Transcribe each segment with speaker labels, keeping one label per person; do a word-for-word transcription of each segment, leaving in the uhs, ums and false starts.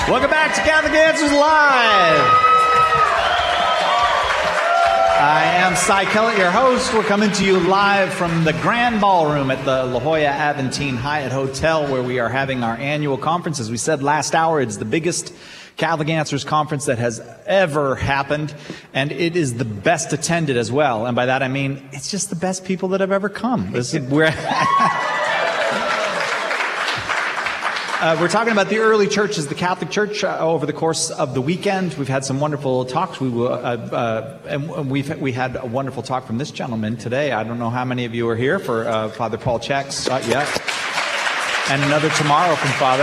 Speaker 1: Welcome back to Catholic Answers Live. I am Cy Kellett, your host. We're coming to you live from the Grand Ballroom at the La Jolla Aventine Hyatt Hotel, where we are having our annual conference. As we said last hour, it's the biggest Catholic Answers conference that has ever happened, and it is the best attended as well. And by that I mean it's just the best people that have ever come. This is where Uh, we're talking about the early churches, the Catholic Church, uh, over the course of the weekend. We've had some wonderful talks. We will, uh, uh, and we've we had a wonderful talk from this gentleman today. I don't know how many of you are here for uh, Father Paul Chek's, uh, yeah, and another tomorrow from Father.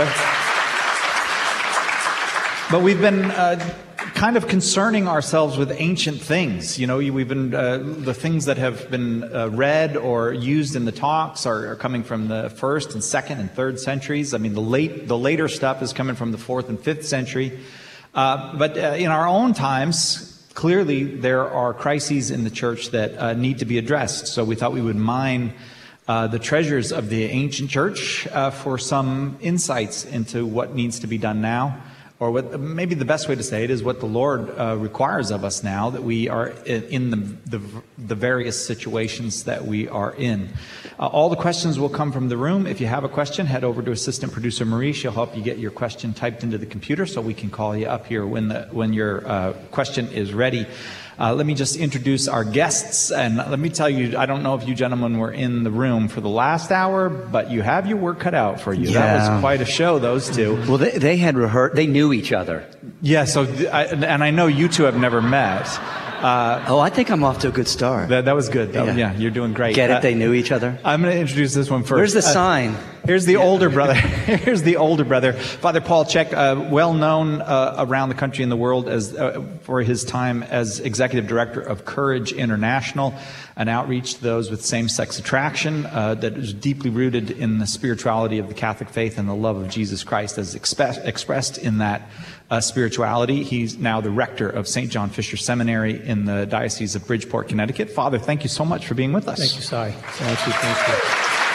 Speaker 1: But we've been uh, kind of concerning ourselves with ancient things. You know, we've been uh, the things that have been uh, read or used in the talks are, are coming from the first and second and third centuries. I mean, the late, the later stuff is coming from the fourth and fifth century. Uh, but uh, in our own times, clearly there are crises in the church that uh, need to be addressed. So we thought we would mine uh, the treasures of the ancient church uh, for some insights into what needs to be done now. Or what, maybe the best way to say it is what the Lord uh, requires of us now that we are in the, the, the various situations that we are in. Uh, all the questions will come from the room. If you have a question, head over to Assistant Producer Marie. She'll help you get your question typed into the computer so we can call you up here when, the, when your uh, question is ready. Uh, let me just introduce our guests, and let me tell you, I don't know if you gentlemen were in the room for the last hour, but you have your work cut out for you.
Speaker 2: Yeah.
Speaker 1: That was quite a show, those two.
Speaker 2: Well, they, they had rehearsed, they knew each other.
Speaker 1: Yeah, so, I, and I know you two have never met. Uh,
Speaker 2: oh, I think I'm off to a good start.
Speaker 1: That, that was good. That,
Speaker 2: yeah.
Speaker 1: yeah, you're doing great.
Speaker 2: Get it?
Speaker 1: Uh,
Speaker 2: they knew each other?
Speaker 1: I'm going to introduce this one first.
Speaker 2: Where's the
Speaker 1: uh,
Speaker 2: sign?
Speaker 1: Here's the yeah. older brother. Here's the older brother. Father Paul Chek, uh, well known uh, around the country and the world as uh, for his time as executive director of Courage International, an outreach to those with same-sex attraction uh, that is deeply rooted in the spirituality of the Catholic faith and the love of Jesus Christ as expe- expressed in that uh, spirituality. He's now the rector of Saint John Fisher Seminary in the Diocese of Bridgeport, Connecticut. Father, thank you so much for being with us.
Speaker 3: Thank you, Cy. Thank you, thank you.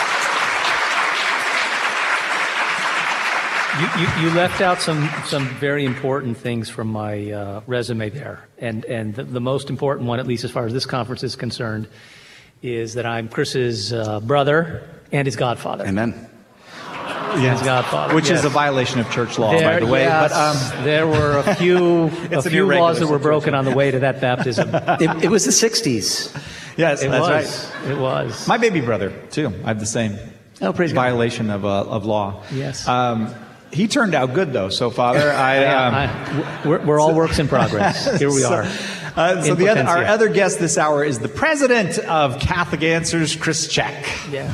Speaker 3: You, you, you left out some, some very important things from my uh, resume there. And, and the, the most important one, at least as far as this conference is concerned, is that I'm Chris's uh, brother and his godfather.
Speaker 2: Amen.
Speaker 3: Yes. His godfather.
Speaker 1: Which
Speaker 3: yes.
Speaker 1: is a violation of church law,
Speaker 3: there,
Speaker 1: by the way.
Speaker 3: Yes,
Speaker 1: but um,
Speaker 3: there were a few, a few laws that were broken on the way to that baptism.
Speaker 2: it, it was the sixties.
Speaker 1: Yes,
Speaker 3: it
Speaker 1: that's
Speaker 3: was.
Speaker 1: right.
Speaker 3: It was.
Speaker 1: My baby brother, too. I have the same
Speaker 2: oh, praise
Speaker 1: violation
Speaker 2: God.
Speaker 1: of, uh, of law.
Speaker 3: Yes.
Speaker 1: Um, He turned out good, though. So, Father, I, um,
Speaker 3: I we're, we're all works in progress. Here we
Speaker 1: so,
Speaker 3: are.
Speaker 1: Uh, so, the other, our other guest this hour is the president of Catholic Answers, Chris Chek.
Speaker 3: Yeah.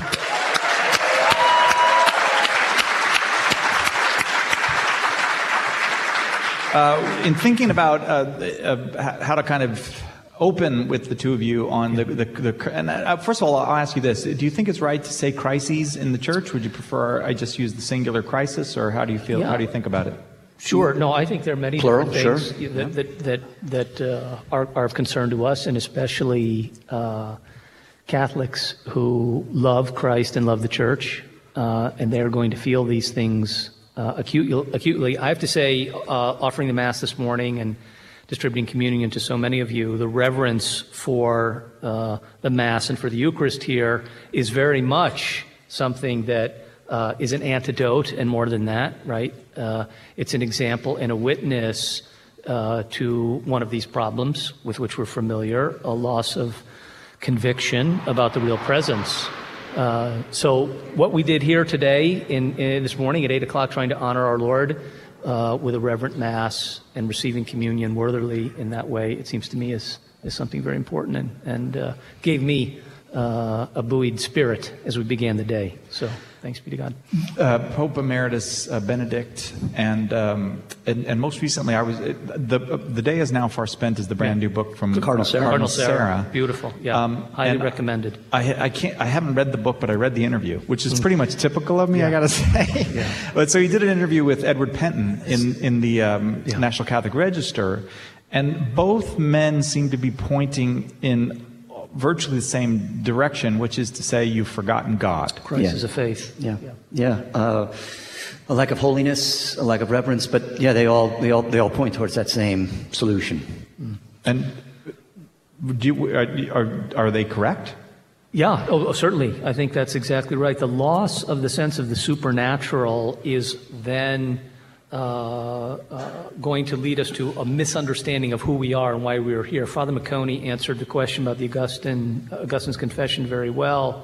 Speaker 1: Uh, in thinking about uh, uh, how to kind of open with the two of you on the, the, the and uh, first of all, I'll ask you this. Do you think it's right to say crises in the church? Would you prefer I just use the singular crisis, or how do you feel?
Speaker 3: Yeah.
Speaker 1: How do you think about it?
Speaker 3: Sure. No, I think there are many
Speaker 2: Plural,
Speaker 3: different things
Speaker 2: sure.
Speaker 3: that, that, that, that uh, are, are of concern to us, and especially uh, Catholics who love Christ and love the church, uh, and they're going to feel these things uh, acutely, acutely. I have to say, uh, offering the Mass this morning and distributing communion to so many of you, the reverence for uh, the Mass and for the Eucharist here is very much something that uh, is an antidote, and more than that, right? Uh, it's an example and a witness uh, to one of these problems with which we're familiar, a loss of conviction about the real presence. Uh, so what we did here today, in, in this morning at eight o'clock, trying to honor our Lord uh, with a reverent Mass and receiving communion worthily in that way, it seems to me is, is something very important, and, and uh, gave me uh, a buoyed spirit as we began the day. So thanks be to God.
Speaker 1: Uh, Pope Emeritus uh, Benedict, and, um, and and most recently, I was the the day is now far spent. Is the brand new book from
Speaker 2: Cardinal Sarah.
Speaker 1: Cardinal
Speaker 3: Sarah.
Speaker 1: Sarah.
Speaker 3: Beautiful, yeah, um, highly recommended.
Speaker 1: I I can't I haven't read the book, but I read the interview, which is pretty much typical of me.
Speaker 3: Yeah.
Speaker 1: I gotta say.
Speaker 3: Yeah.
Speaker 1: But so he did an interview with Edward Penton in in the um,
Speaker 3: Yeah.
Speaker 1: National Catholic Register, and both men seem to be pointing in virtually the same direction, which is to say, you've forgotten God.
Speaker 3: Crisis
Speaker 2: Yeah.
Speaker 3: of faith.
Speaker 2: Yeah, yeah. Uh, A lack of holiness, a lack of reverence, but yeah, they all they all they all point towards that same solution.
Speaker 1: And do you, are, are are they correct?
Speaker 3: Yeah, oh, certainly. I think that's exactly right. The loss of the sense of the supernatural is then uh, uh, going to lead us to a misunderstanding of who we are and why we are here. Father McConey answered the question about the Augustine, Augustine's Confession very well.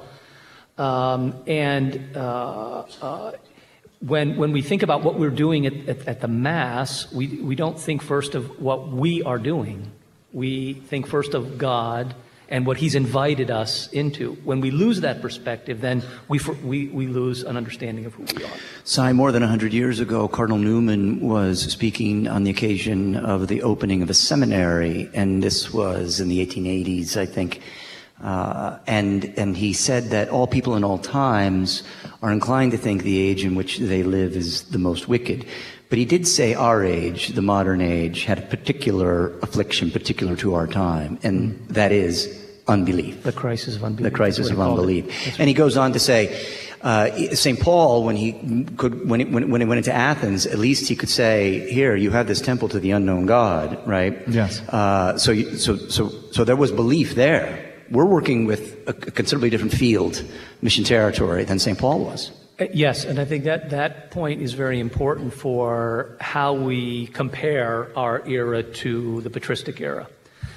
Speaker 3: Um, and uh, uh, when when we think about what we're doing at, at, at the Mass, we, we don't think first of what we are doing. We think first of God and what he's invited us into. When we lose that perspective, then we, we, we lose an understanding of who we are.
Speaker 2: Si, more than one hundred years ago, Cardinal Newman was speaking on the occasion of the opening of a seminary, and this was in the eighteen eighties, I think. Uh, and, and he said that all people in all times are inclined to think the age in which they live is the most wicked. But he did say our age, the modern age, had a particular affliction particular to our time, and that is unbelief.
Speaker 3: The crisis of unbelief.
Speaker 2: The crisis of unbelief. And he goes on to say, uh, Saint Paul, when he could, when, it, when, when he went into Athens, at least he could say, "Here, you have this temple to the unknown God," right?
Speaker 1: Yes.
Speaker 2: Uh, so, you, so, so, so there was belief there. We're working with a considerably different field, mission territory, than Saint Paul was.
Speaker 3: Yes, and I think that that point is very important for how we compare our era to the patristic era.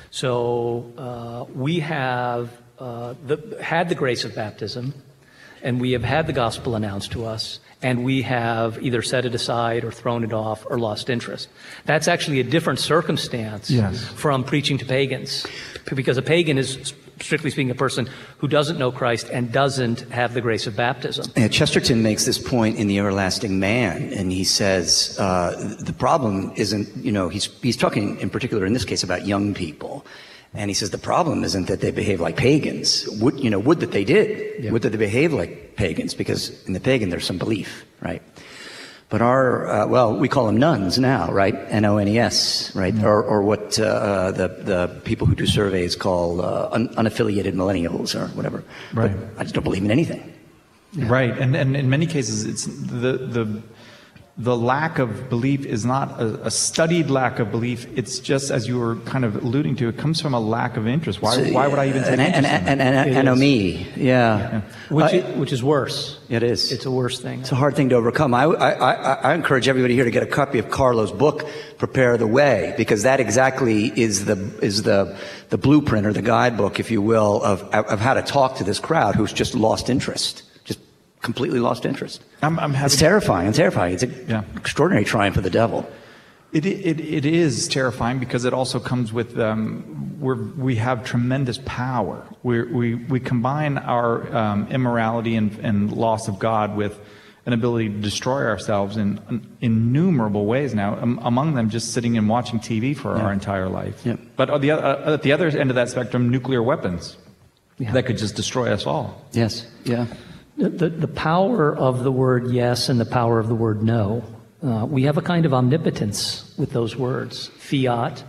Speaker 3: So uh, we have uh, the, had the grace of baptism, and we have had the gospel announced to us, and we have either set it aside or thrown it off or lost interest. That's actually a different circumstance
Speaker 1: yes.
Speaker 3: from preaching to pagans, because a pagan is, strictly speaking, a person who doesn't know Christ and doesn't have the grace of baptism.
Speaker 2: Yeah, Chesterton makes this point in The Everlasting Man, and he says uh, the problem isn't, you know, he's he's talking in particular in this case about young people, and he says the problem isn't that they behave like pagans. Would you know? Would that they did?
Speaker 3: Yeah.
Speaker 2: Would that they behave like pagans? Because in the pagan there's some belief, right? But our, uh, well, we call them nuns now, right? N O N E S, right? Mm-hmm. Or, or what uh, the the people who do surveys call uh, un- unaffiliated millennials or whatever.
Speaker 1: Right.
Speaker 2: But I just don't believe in anything.
Speaker 1: Yeah. Right, and, and in many cases, it's the the the lack of belief is not a, a studied lack of belief. It's just, as you were kind of alluding to, it comes from a lack of interest. Why
Speaker 2: So,
Speaker 1: why would I even take
Speaker 2: an,
Speaker 1: interest
Speaker 2: an,
Speaker 1: in
Speaker 2: an, an,
Speaker 3: It
Speaker 2: anomie, yeah.
Speaker 1: Yeah.
Speaker 3: Which,
Speaker 2: Uh,
Speaker 3: is, which is worse.
Speaker 2: It is.
Speaker 3: It's a worse thing.
Speaker 2: It's a hard thing to overcome. I, I, I, I encourage everybody here to get a copy of Carlo's book, Prepare the Way, because that exactly is the is the the blueprint or the guidebook, if you will, of of how to talk to this crowd who's just lost interest, just completely lost interest.
Speaker 1: I'm, I'm
Speaker 2: It's
Speaker 1: having,
Speaker 2: terrifying. It's terrifying. It's an
Speaker 1: Yeah.
Speaker 2: extraordinary triumph of the devil.
Speaker 1: It, it it is terrifying because it also comes with um, we're, we have tremendous power. We're, we we combine our um, immorality and, and loss of God with an ability to destroy ourselves in, in innumerable ways now. Um, among them, just sitting and watching T V for
Speaker 2: Yeah.
Speaker 1: our entire life.
Speaker 2: Yeah.
Speaker 1: But at the uh, at the other end of that spectrum, nuclear weapons
Speaker 3: Yeah.
Speaker 1: that could just destroy us all.
Speaker 2: Yes. Yeah.
Speaker 3: The, the, the power of the word yes and the power of the word no. Uh, we have a kind of omnipotence with those words. Fiat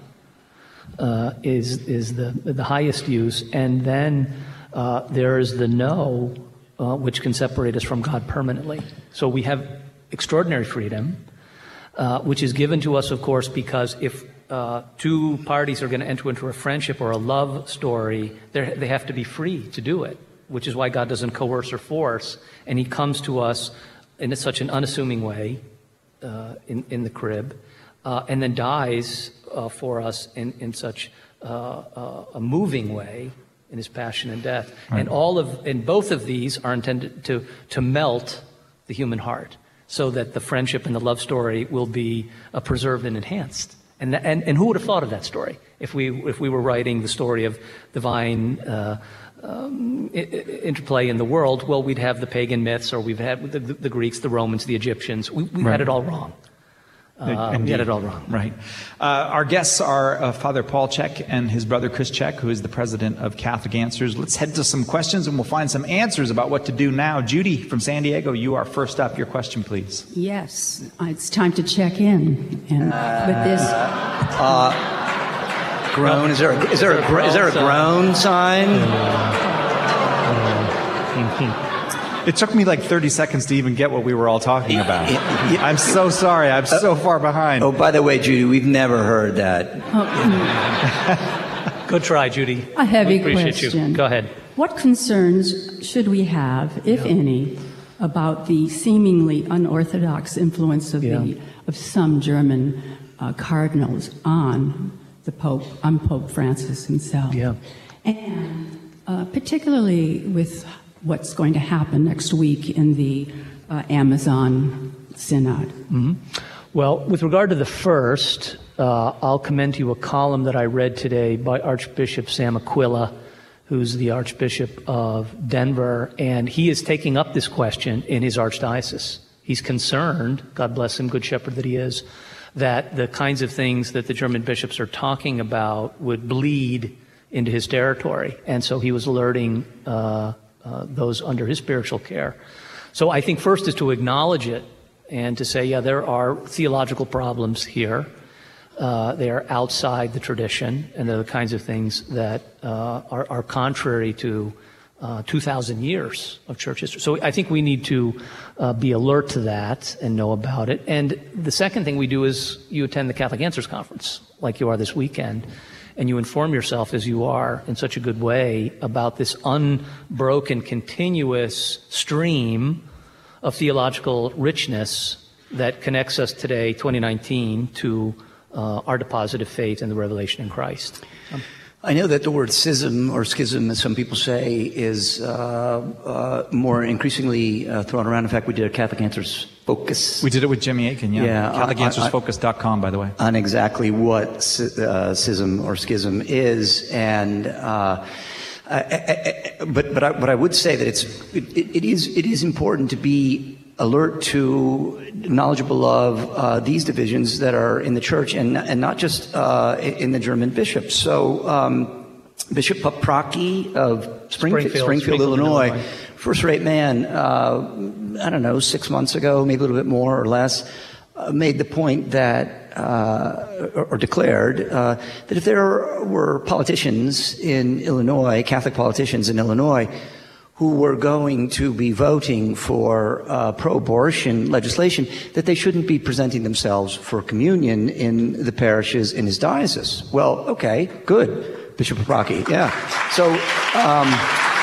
Speaker 3: uh, is is the the highest use, and then uh, there is the no, uh, which can separate us from God permanently. So we have extraordinary freedom, uh, which is given to us, of course, because if uh, two parties are going to enter into a friendship or a love story, they have to be free to do it, which is why God doesn't coerce or force, and He comes to us in such an unassuming way. Uh, in, in the crib, uh, and then dies uh, for us in, in such uh, uh, a moving way in his passion and death.
Speaker 1: Right.
Speaker 3: And all of, and both of these are intended to, to melt the human heart so that the friendship and the love story will be uh, preserved and enhanced. And, that, and, and who would have thought of that story if we, if we were writing the story of divine uh, Um, interplay in the world? Well, we'd have the pagan myths, or we've had the, the, the Greeks, the Romans, the Egyptians. We, we
Speaker 1: Right.
Speaker 3: had it all wrong. Uh, we had it all wrong.
Speaker 1: Right. Uh, our guests are uh, Father Paul Chek and his brother Chris Chek, who is the president of Catholic Answers. Let's head to some questions, and we'll find some answers about what to do now. Judy from San Diego, you are first up. Your question, please.
Speaker 4: Yes, it's time to check in. And with this,
Speaker 2: Groan. Is there a, is there a, is there a groan sign?
Speaker 1: It took me like thirty seconds to even get what we were all talking about. I'm so sorry. I'm so far behind.
Speaker 2: Oh, by the way, Judy, we've never heard that.
Speaker 3: Good try, Judy.
Speaker 4: A heavy
Speaker 3: We appreciate
Speaker 4: question.
Speaker 3: you. Go ahead.
Speaker 4: What concerns should we have, if any, about the seemingly unorthodox influence of,
Speaker 3: Yeah.
Speaker 4: the, of some German uh, cardinals on the Pope, on Pope Francis himself?
Speaker 3: Yeah.
Speaker 4: And uh, particularly with what's going to happen next week in the uh, Amazon Synod.
Speaker 3: Mm-hmm. Well, with regard to the first, uh, I'll commend to you a column that I read today by Archbishop Sam Aquila, who's the Archbishop of Denver, and he is taking up this question in his archdiocese. He's concerned, God bless him, good shepherd that he is, that the kinds of things that the German bishops are talking about would bleed into his territory. And so he was alerting uh, uh, those under his spiritual care. So I think first is to acknowledge it and to say, yeah, there are theological problems here. Uh, they are outside the tradition, and they're the kinds of things that uh, are, are contrary to uh, two thousand years of church history. So I think we need to uh, be alert to that and know about it. And the second thing we do is you attend the Catholic Answers Conference, like you are this weekend, and you inform yourself, as you are, in such a good way, about this unbroken, continuous stream of theological richness that connects us today, twenty nineteen, to uh, our deposit of faith in the revelation in Christ. Um,
Speaker 2: I know that the word schism, or schism, as some people say, is uh, uh, more increasingly uh, thrown around. In fact, we did a Catholic Answers Focus.
Speaker 1: We did it with Jimmy Akin, yeah.
Speaker 2: Yeah,
Speaker 1: Catholic Answers Focus dot com, by the way.
Speaker 2: On exactly what uh, schism or schism is, and uh, I, I, I, but but I, but I would say that it's it, it is it is important to be alert to, knowledgeable of uh, these divisions that are in the church, and and not just uh, in the German bishops. So um, Bishop Paprocki of Springfield,
Speaker 3: Springfield,
Speaker 2: Springfield,
Speaker 3: Springfield,
Speaker 2: Illinois,
Speaker 3: Illinois.
Speaker 2: first-rate man. Uh, I don't know, six months ago, maybe a little bit more or less, uh, made the point that, uh, or, or declared, uh, that if there were politicians in Illinois, Catholic politicians in Illinois, who were going to be voting for uh, pro-abortion legislation, that they shouldn't be presenting themselves for communion in the parishes in his diocese. Well, okay, good, Bishop Paprocki, yeah. So, um,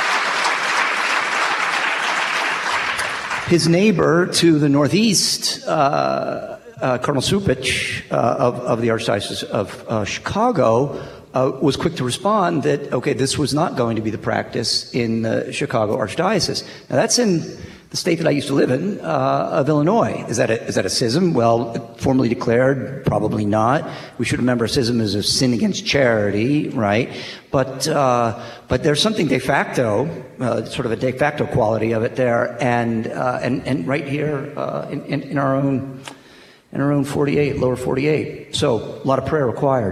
Speaker 2: his neighbor to the northeast, uh, uh, Cardinal Cupich uh, of, of the Archdiocese of uh, Chicago, uh, was quick to respond that, okay, this was not going to be the practice in the Chicago Archdiocese. Now, that's in the state that I used to live in, uh, of Illinois. Is that a, is that a schism? Well, formally declared, probably not. We should remember a schism is a sin against charity, right? But uh, but there's something de facto, uh, sort of a de facto quality of it there, and uh, and and right here uh, in, in in our own in our own forty-eight, lower forty-eight. So a lot of prayer required.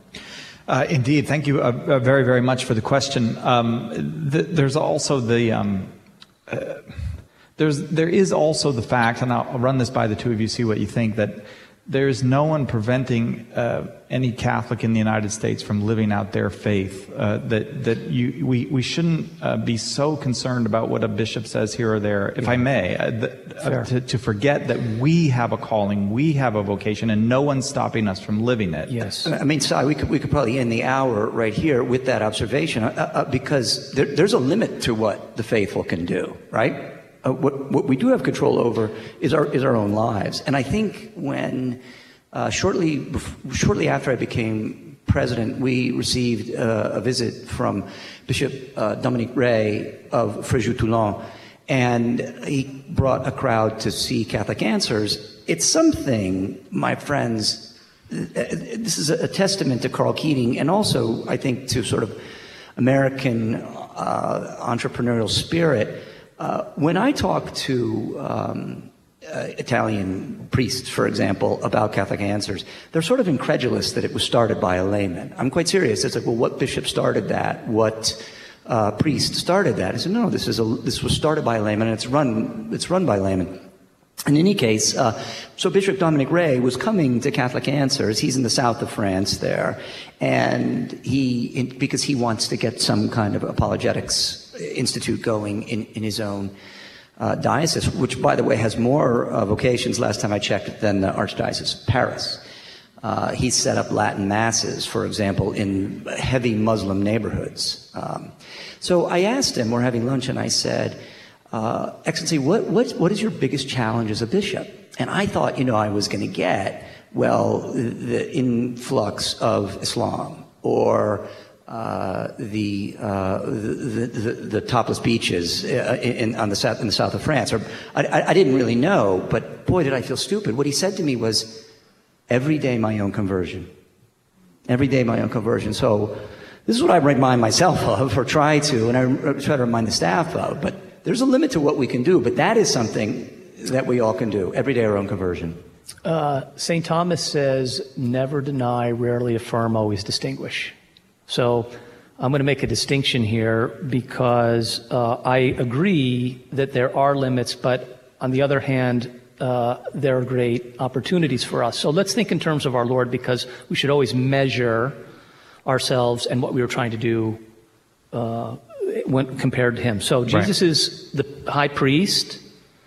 Speaker 1: Uh, indeed, thank you uh, uh, very very much for the question. Um, th- there's also the um, uh, there's there is also the fact, and I'll, I'll run this by the two of you, see what you think, that there is no one preventing uh, any Catholic in the United States from living out their faith. Uh, that that you we we shouldn't uh, be so concerned about what a bishop says here or there, if yeah. I may, uh, the, uh, to, to forget that we have a calling, we have a vocation, and no one's stopping us from living it.
Speaker 3: Yes,
Speaker 2: I mean, Si, we could we could probably end the hour right here with that observation, uh, uh, because there, there's a limit to what the faithful can do, right? Uh, what, what we do have control over is our is our own lives. And I think when uh, shortly bef- shortly after I became president, we received uh, a visit from Bishop uh, Dominique Ray of Fréjus-Toulon, and he brought a crowd to see Catholic Answers. It's something, my friends. This is a testament to Karl Keating, and also I think to sort of American uh, entrepreneurial spirit. Uh, when I talk to um, uh, Italian priests, for example, about Catholic Answers, they're sort of incredulous that it was started by a layman. I'm quite serious. It's like, well, what bishop started that? What uh, priest started that? I said, no, this is a, this was started by a layman, and it's run it's run by laymen. In any case, uh, so Bishop Dominique Ray was coming to Catholic Answers. He's in the south of France there, and he in, because he wants to get some kind of apologetics institute going in, in his own uh, diocese, which, by the way, has more uh, vocations, last time I checked, than the Archdiocese of Paris. Uh, he set up Latin masses, for example, in heavy Muslim neighborhoods. Um, so I asked him, we're having lunch, and I said, uh, Excellency, what, what, what is your biggest challenge as a bishop? And I thought, you know, I was going to get, well, the influx of Islam, or uh, the, uh, the, the the topless beaches in, in, on the south, in the south of France. Or I, I didn't really know, but boy, did I feel stupid. What he said to me was, every day my own conversion. Every day my own conversion. So this is what I remind myself of, or try to, and I try to remind the staff of. But there's a limit to what we can do, but that is something that we all can do. Every day our own conversion.
Speaker 3: Uh, Saint Thomas says, never deny, rarely affirm, always distinguish. So I'm going to make a distinction here because uh, I agree that there are limits, but on the other hand, uh, there are great opportunities for us. So let's think in terms of our Lord, because we should always measure ourselves and what we were trying to do uh, when compared to him. So Jesus right. is the high priest.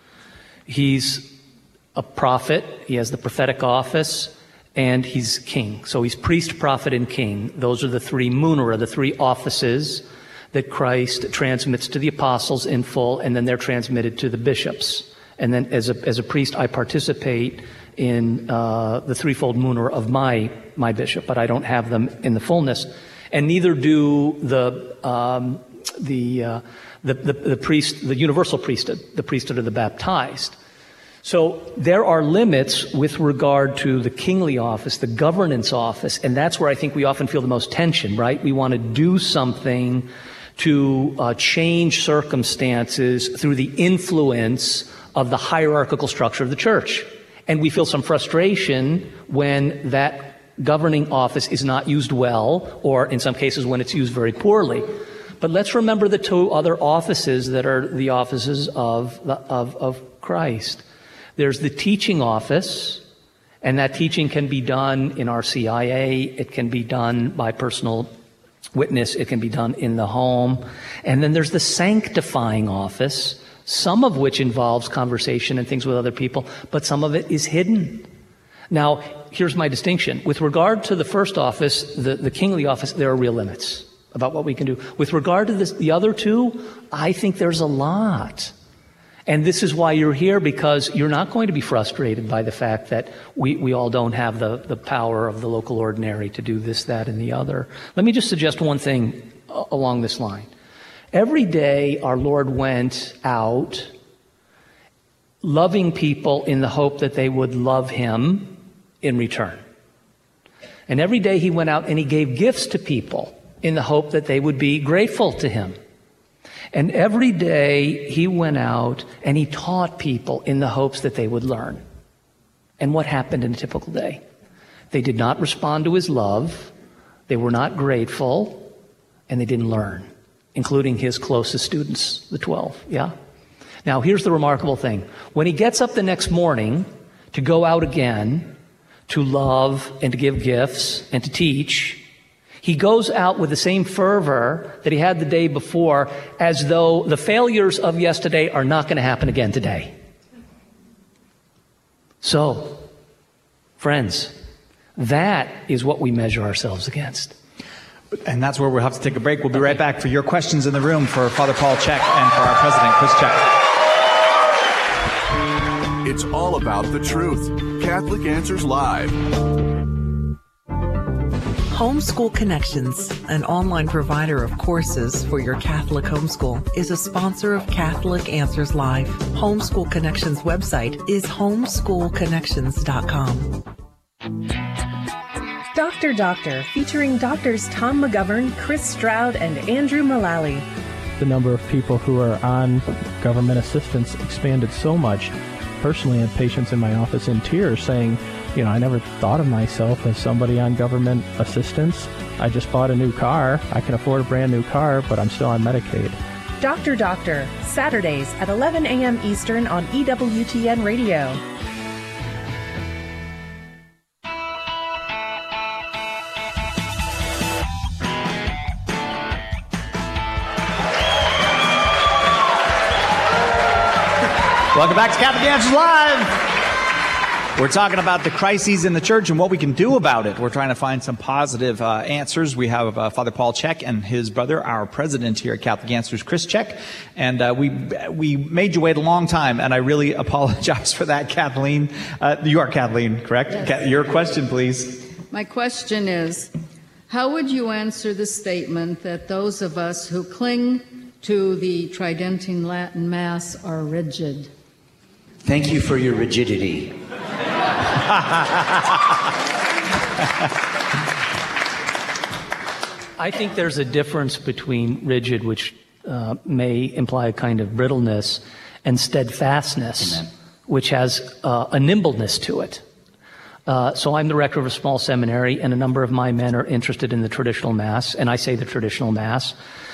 Speaker 3: He's a prophet. He has the prophetic office. And he's king. So he's priest, prophet, and king. Those are the three munera, the three offices that Christ transmits to the apostles in full, and then they're transmitted to the bishops. And then as a as a priest, I participate in uh, the threefold munera of my my bishop, but I don't have them in the fullness. And neither do the um, the, uh, the the the priest, the universal priesthood, the priesthood of the baptized. So there are limits with regard to the kingly office, the governance office, and that's where I think we often feel the most tension, right? We want to do something to uh, change circumstances through the influence of the hierarchical structure of the church. And we feel some frustration when that governing office is not used well, or in some cases when it's used very poorly. But let's remember the two other offices that are the offices of, the, of, of Christ. There's the teaching office, and that teaching can be done in our C I A. It can be done by personal witness. It can be done in the home. And then there's the sanctifying office, some of which involves conversation and things with other people, but some of it is hidden. Now, here's my distinction. With regard to the first office, the, the kingly office, there are real limits about what we can do. With regard to this, the other two, I think there's a lot. And this is why you're here, because you're not going to be frustrated by the fact that we, we all don't have the, the power of the local ordinary to do this, that, and the other. Let me just suggest one thing along this line. Every day our Lord went out loving people in the hope that they would love him in return. And every day he went out and he gave gifts to people in the hope that they would be grateful to him. And every day he went out and he taught people in the hopes that they would learn. And what happened in a typical day? They did not respond to his love, they were not grateful, and they didn't learn, including his closest students, the twelve. Yeah? Now, here's the remarkable thing. When he gets up the next morning to go out again, to love and to give gifts and to teach, he goes out with the same fervor that he had the day before, as though the failures of yesterday are not going to happen again today. So, friends, that is what we measure ourselves against.
Speaker 1: And that's where we'll have to take a break. We'll be right back for your questions in the room for Father Paul Chek and for our president, Chris Chek.
Speaker 5: It's all about the truth. Catholic Answers Live.
Speaker 6: Homeschool Connections, an online provider of courses for your Catholic homeschool, is a sponsor of Catholic Answers Live. Homeschool Connections website is homeschool connections dot com.
Speaker 7: Doctor Doctor, featuring doctors Tom McGovern, Chris Stroud, and Andrew Mullally.
Speaker 8: The number of people who are on government assistance expanded so much. Personally, I had patients in my office in tears saying, you know, I never thought of myself as somebody on government assistance. I just bought a new car. I can afford a brand new car, but I'm still on Medicaid.
Speaker 7: Doctor Doctor, Saturdays at eleven a.m. Eastern on E W T N Radio.
Speaker 1: Welcome back to Catholic Answers Live. We're talking about the crises in the church and what we can do about it. We're trying to find some positive uh, answers. We have uh, Father Paul Chek and his brother, our president here at Catholic Answers, Chris Chek. And uh, we we made you wait a long time, and I really apologize for that, Kathleen. Uh, you are Kathleen, correct?
Speaker 9: Yes.
Speaker 1: Your question, please.
Speaker 9: My question is, how would you answer the statement that those of us who cling to the Tridentine Latin Mass are rigid?
Speaker 2: Thank you for your rigidity.
Speaker 3: I think there's a difference between rigid, which uh, may imply a kind of brittleness, and steadfastness, Amen. Which has uh, a nimbleness to it. Uh, so I'm the rector of a small seminary, and a number of my men are interested in the traditional Mass, and I say the traditional Mass.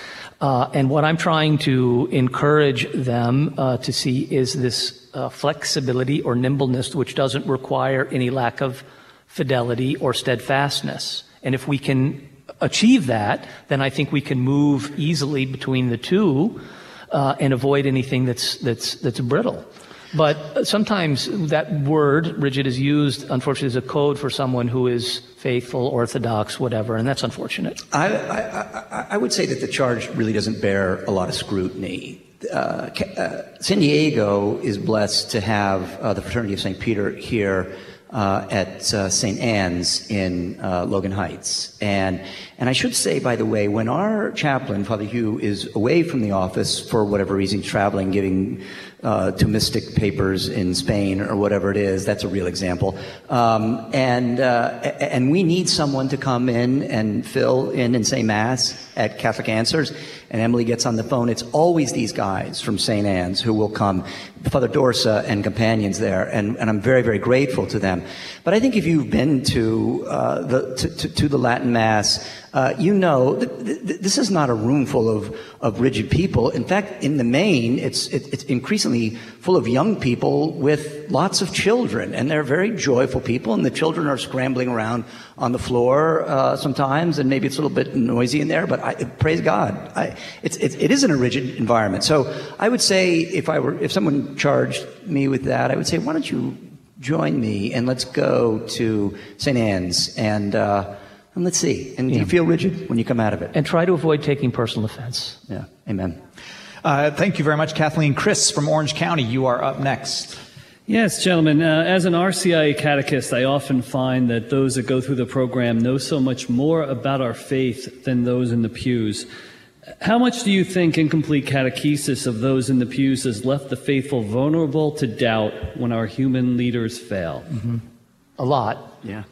Speaker 3: Uh, and what I'm trying to encourage them uh, to see is this uh, flexibility or nimbleness, which doesn't require any lack of fidelity or steadfastness. And if we can achieve that, then I think we can move easily between the two uh, and avoid anything that's that's that's brittle. But sometimes that word, rigid, is used, unfortunately, as a code for someone who is faithful, orthodox, whatever, and that's unfortunate.
Speaker 2: I, I, I, I would say that the charge really doesn't bear a lot of scrutiny. Uh, uh, San Diego is blessed to have uh, the Fraternity of Saint Peter here uh, at uh, Saint Anne's in uh, Logan Heights. And, and I should say, by the way, when our chaplain, Father Hugh, is away from the office for whatever reason, traveling, giving Uh, Thomistic papers in Spain or whatever it is. That's a real example. Um, and uh, and we need someone to come in and fill in and say Mass at Catholic Answers. And Emily gets on the phone. It's always these guys from Saint Anne's who will come, Father Dorsa and companions there. And, and I'm very, very grateful to them. But I think if you've been to uh, the to, to, to the Latin Mass, Uh, you know, th th this is not a room full of, of rigid people. In fact, in the main, it's, it, it's increasingly full of young people with lots of children, and they're very joyful people, and the children are scrambling around on the floor uh, sometimes, and maybe it's a little bit noisy in there, but I, praise God, I, it's, it, it isn't a rigid environment. So I would say, if I were, if someone charged me with that, I would say, why don't you join me, and let's go to Saint Anne's, and uh, And let's see. And yeah. You feel rigid when you come out of it.
Speaker 3: And try to avoid taking personal offense.
Speaker 2: Yeah. Amen.
Speaker 1: Uh, thank you very much, Kathleen. Chris from Orange County, you are up next.
Speaker 10: Yes, gentlemen. Uh, as an R C I A catechist, I often find that those that go through the program know so much more about our faith than those in the pews. How much do you think incomplete catechesis of those in the pews has left the faithful vulnerable to doubt when our human leaders fail?
Speaker 3: Mm-hmm. A lot.
Speaker 2: Yeah.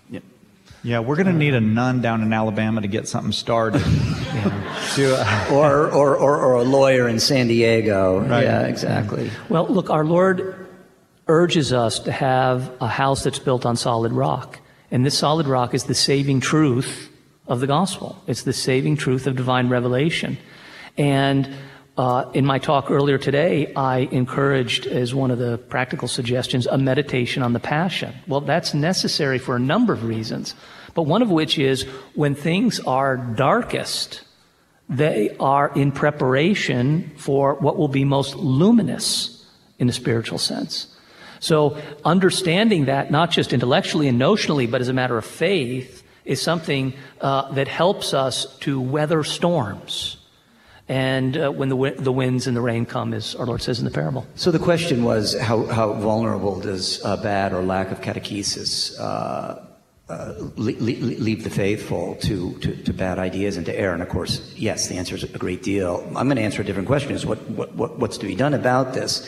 Speaker 1: Yeah, we're going to need a nun down in Alabama to get something started.
Speaker 2: yeah. to, uh, or, or, or, or a lawyer in San Diego. Right. Yeah, exactly.
Speaker 3: Well, look, our Lord urges us to have a house that's built on solid rock. And this solid rock is the saving truth of the gospel. It's the saving truth of divine revelation. And Uh, in my talk earlier today, I encouraged, as one of the practical suggestions, a meditation on the Passion. Well, that's necessary for a number of reasons, but one of which is when things are darkest, they are in preparation for what will be most luminous in a spiritual sense. So understanding that, not just intellectually and notionally, but as a matter of faith, is something uh, that helps us to weather storms. And uh, when the, the winds and the rain come, as our Lord says in the parable.
Speaker 2: So the question was, how, how vulnerable does uh, bad or lack of catechesis uh, uh, leave the faithful to, to, to bad ideas and to error? And of course, yes, the answer is a great deal. I'm going to answer a different question: is what, what, what what's to be done about this?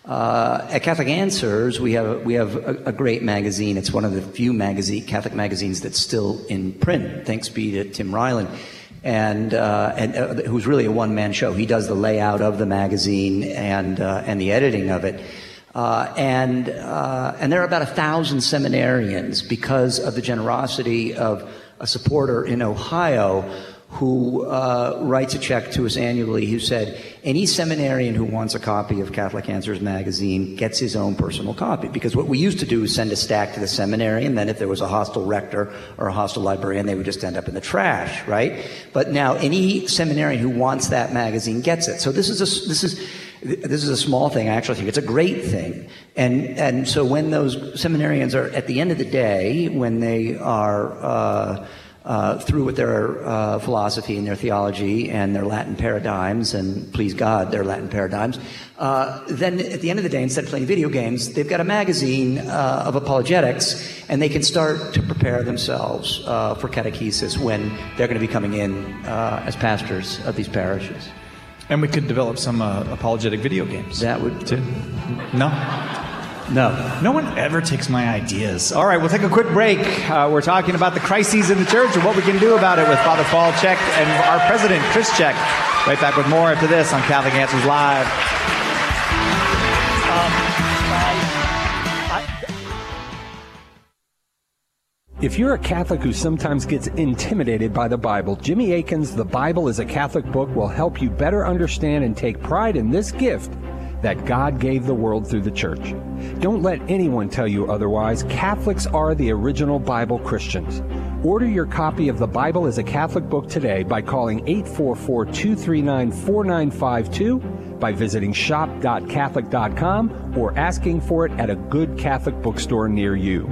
Speaker 2: Uh, at Catholic Answers, we have we have a, a great magazine. It's one of the few magazine Catholic magazines that's still in print. Thanks be to Tim Ryland. And, uh, and uh, who's really a one-man show. He does the layout of the magazine and uh, and the editing of it. Uh, and uh, and there are about a thousand seminarians, because of the generosity of a supporter in Ohio who uh, writes a check to us annually, who said any seminarian who wants a copy of Catholic Answers magazine gets his own personal copy. Because what we used to do is send a stack to the seminary, and then if there was a hostile rector or a hostile librarian, they would just end up in the trash, right? But now any seminarian who wants that magazine gets it. So this is a, this is this is a small thing. I actually think it's a great thing. And and so when those seminarians are, at the end of the day, when they are uh, uh, through with their uh, philosophy and their theology and their Latin paradigms, and please God, their Latin paradigms, uh, then at the end of the day, instead of playing video games, they've got a magazine uh, of apologetics, and they can start to prepare themselves uh, for catechesis when they're going to be coming in uh, as pastors of these parishes.
Speaker 1: And we could develop some uh, apologetic video games.
Speaker 2: That would...
Speaker 1: Too. No?
Speaker 2: No.
Speaker 1: No one ever takes my ideas. All right, we'll take a quick break. Uh, we're talking about the crises in the church and what we can do about it with Father Paul Chek and our president, Chris Chek. Right back with more after this on Catholic Answers Live.
Speaker 11: If you're a Catholic who sometimes gets intimidated by the Bible, Jimmy Akin's The Bible is a Catholic Book will help you better understand and take pride in this gift that God gave the world through the church. Don't let anyone tell you otherwise. Catholics are the original Bible Christians. Order your copy of The Bible as a Catholic Book today by calling eight four four, two three nine, four nine five two, by visiting shop dot catholic dot com, or asking for it at a good Catholic bookstore near you.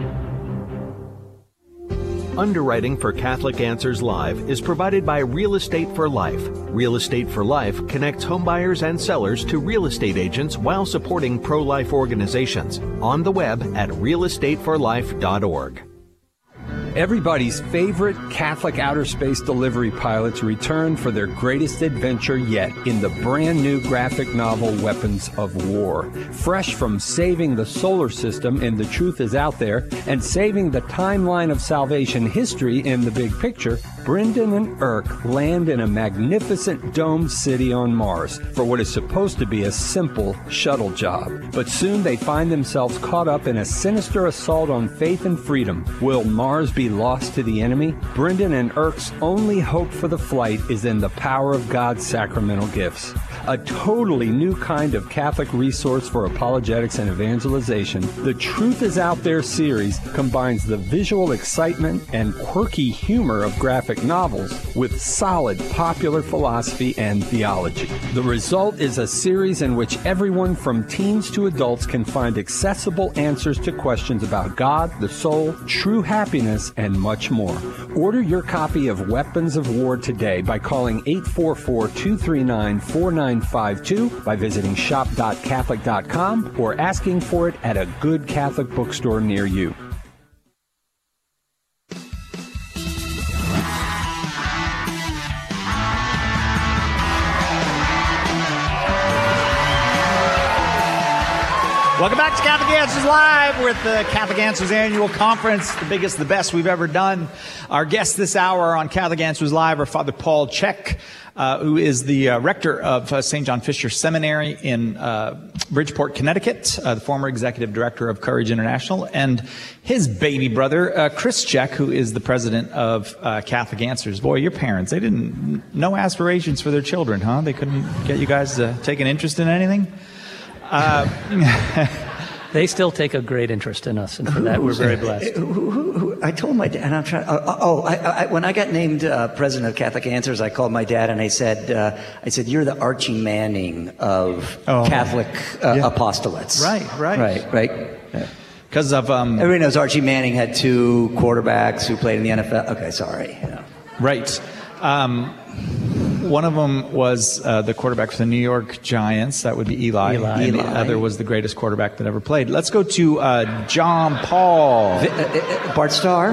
Speaker 12: Underwriting for Catholic Answers Live is provided by Real Estate for Life. Real Estate for Life connects homebuyers and sellers to real estate agents while supporting pro-life organizations. On the web at real estate for life dot org.
Speaker 11: Everybody's favorite Catholic outer space delivery pilots return for their greatest adventure yet in the brand new graphic novel Weapons of War. Fresh from saving the solar system in The Truth Is Out There and saving the timeline of salvation history in The Big Picture, Brendan and Irk land in a magnificent domed city on Mars for what is supposed to be a simple shuttle job. But soon they find themselves caught up in a sinister assault on faith and freedom. Will Mars be lost to the enemy? Brendan and Irk's only hope for the flight is in the power of God's sacramental gifts. A totally new kind of Catholic resource for apologetics and evangelization, The Truth Is Out There series combines the visual excitement and quirky humor of graphic novels with solid popular philosophy and theology. The result is a series in which everyone from teens to adults can find accessible answers to questions about God, the soul, true happiness, and much more. Order your copy of Weapons of War today by calling eight four four, two three nine, four nine five two, by visiting shop dot catholic dot com, or asking for it at a good Catholic bookstore near you.
Speaker 1: Welcome back to Catholic Answers Live. We're at the Catholic Answers Annual Conference, the biggest, the best we've ever done. Our guests this hour on Catholic Answers Live are Father Paul Chek, uh, who is the uh, rector of uh, Saint John Fisher Seminary in uh, Bridgeport, Connecticut, uh, the former executive director of Courage International, and his baby brother, uh, Chris Chek, who is the president of uh, Catholic Answers. Boy, your parents, they didn't, no aspirations for their children, huh? They couldn't get you guys to take an interest in anything? Uh,
Speaker 3: they still take a great interest in us, and for that we're very blessed.
Speaker 2: Who, who, who, I told my dad, and I'm trying. Oh, oh I, I, when I got named uh, president of Catholic Answers, I called my dad and I said, uh, "I said you're the Archie Manning of oh, Catholic uh, yeah. apostolates."
Speaker 1: Right, right,
Speaker 2: right, right.
Speaker 1: Because yeah. of um,
Speaker 2: everybody knows Archie Manning had two quarterbacks who played in the N F L. Okay, sorry. Yeah.
Speaker 1: Right. Um, One of them was uh, the quarterback for the New York Giants. That would be Eli.
Speaker 3: Eli.
Speaker 1: And the other was the greatest quarterback that ever played. Let's go to uh, John Paul.
Speaker 2: V- uh, uh, Bart Starr?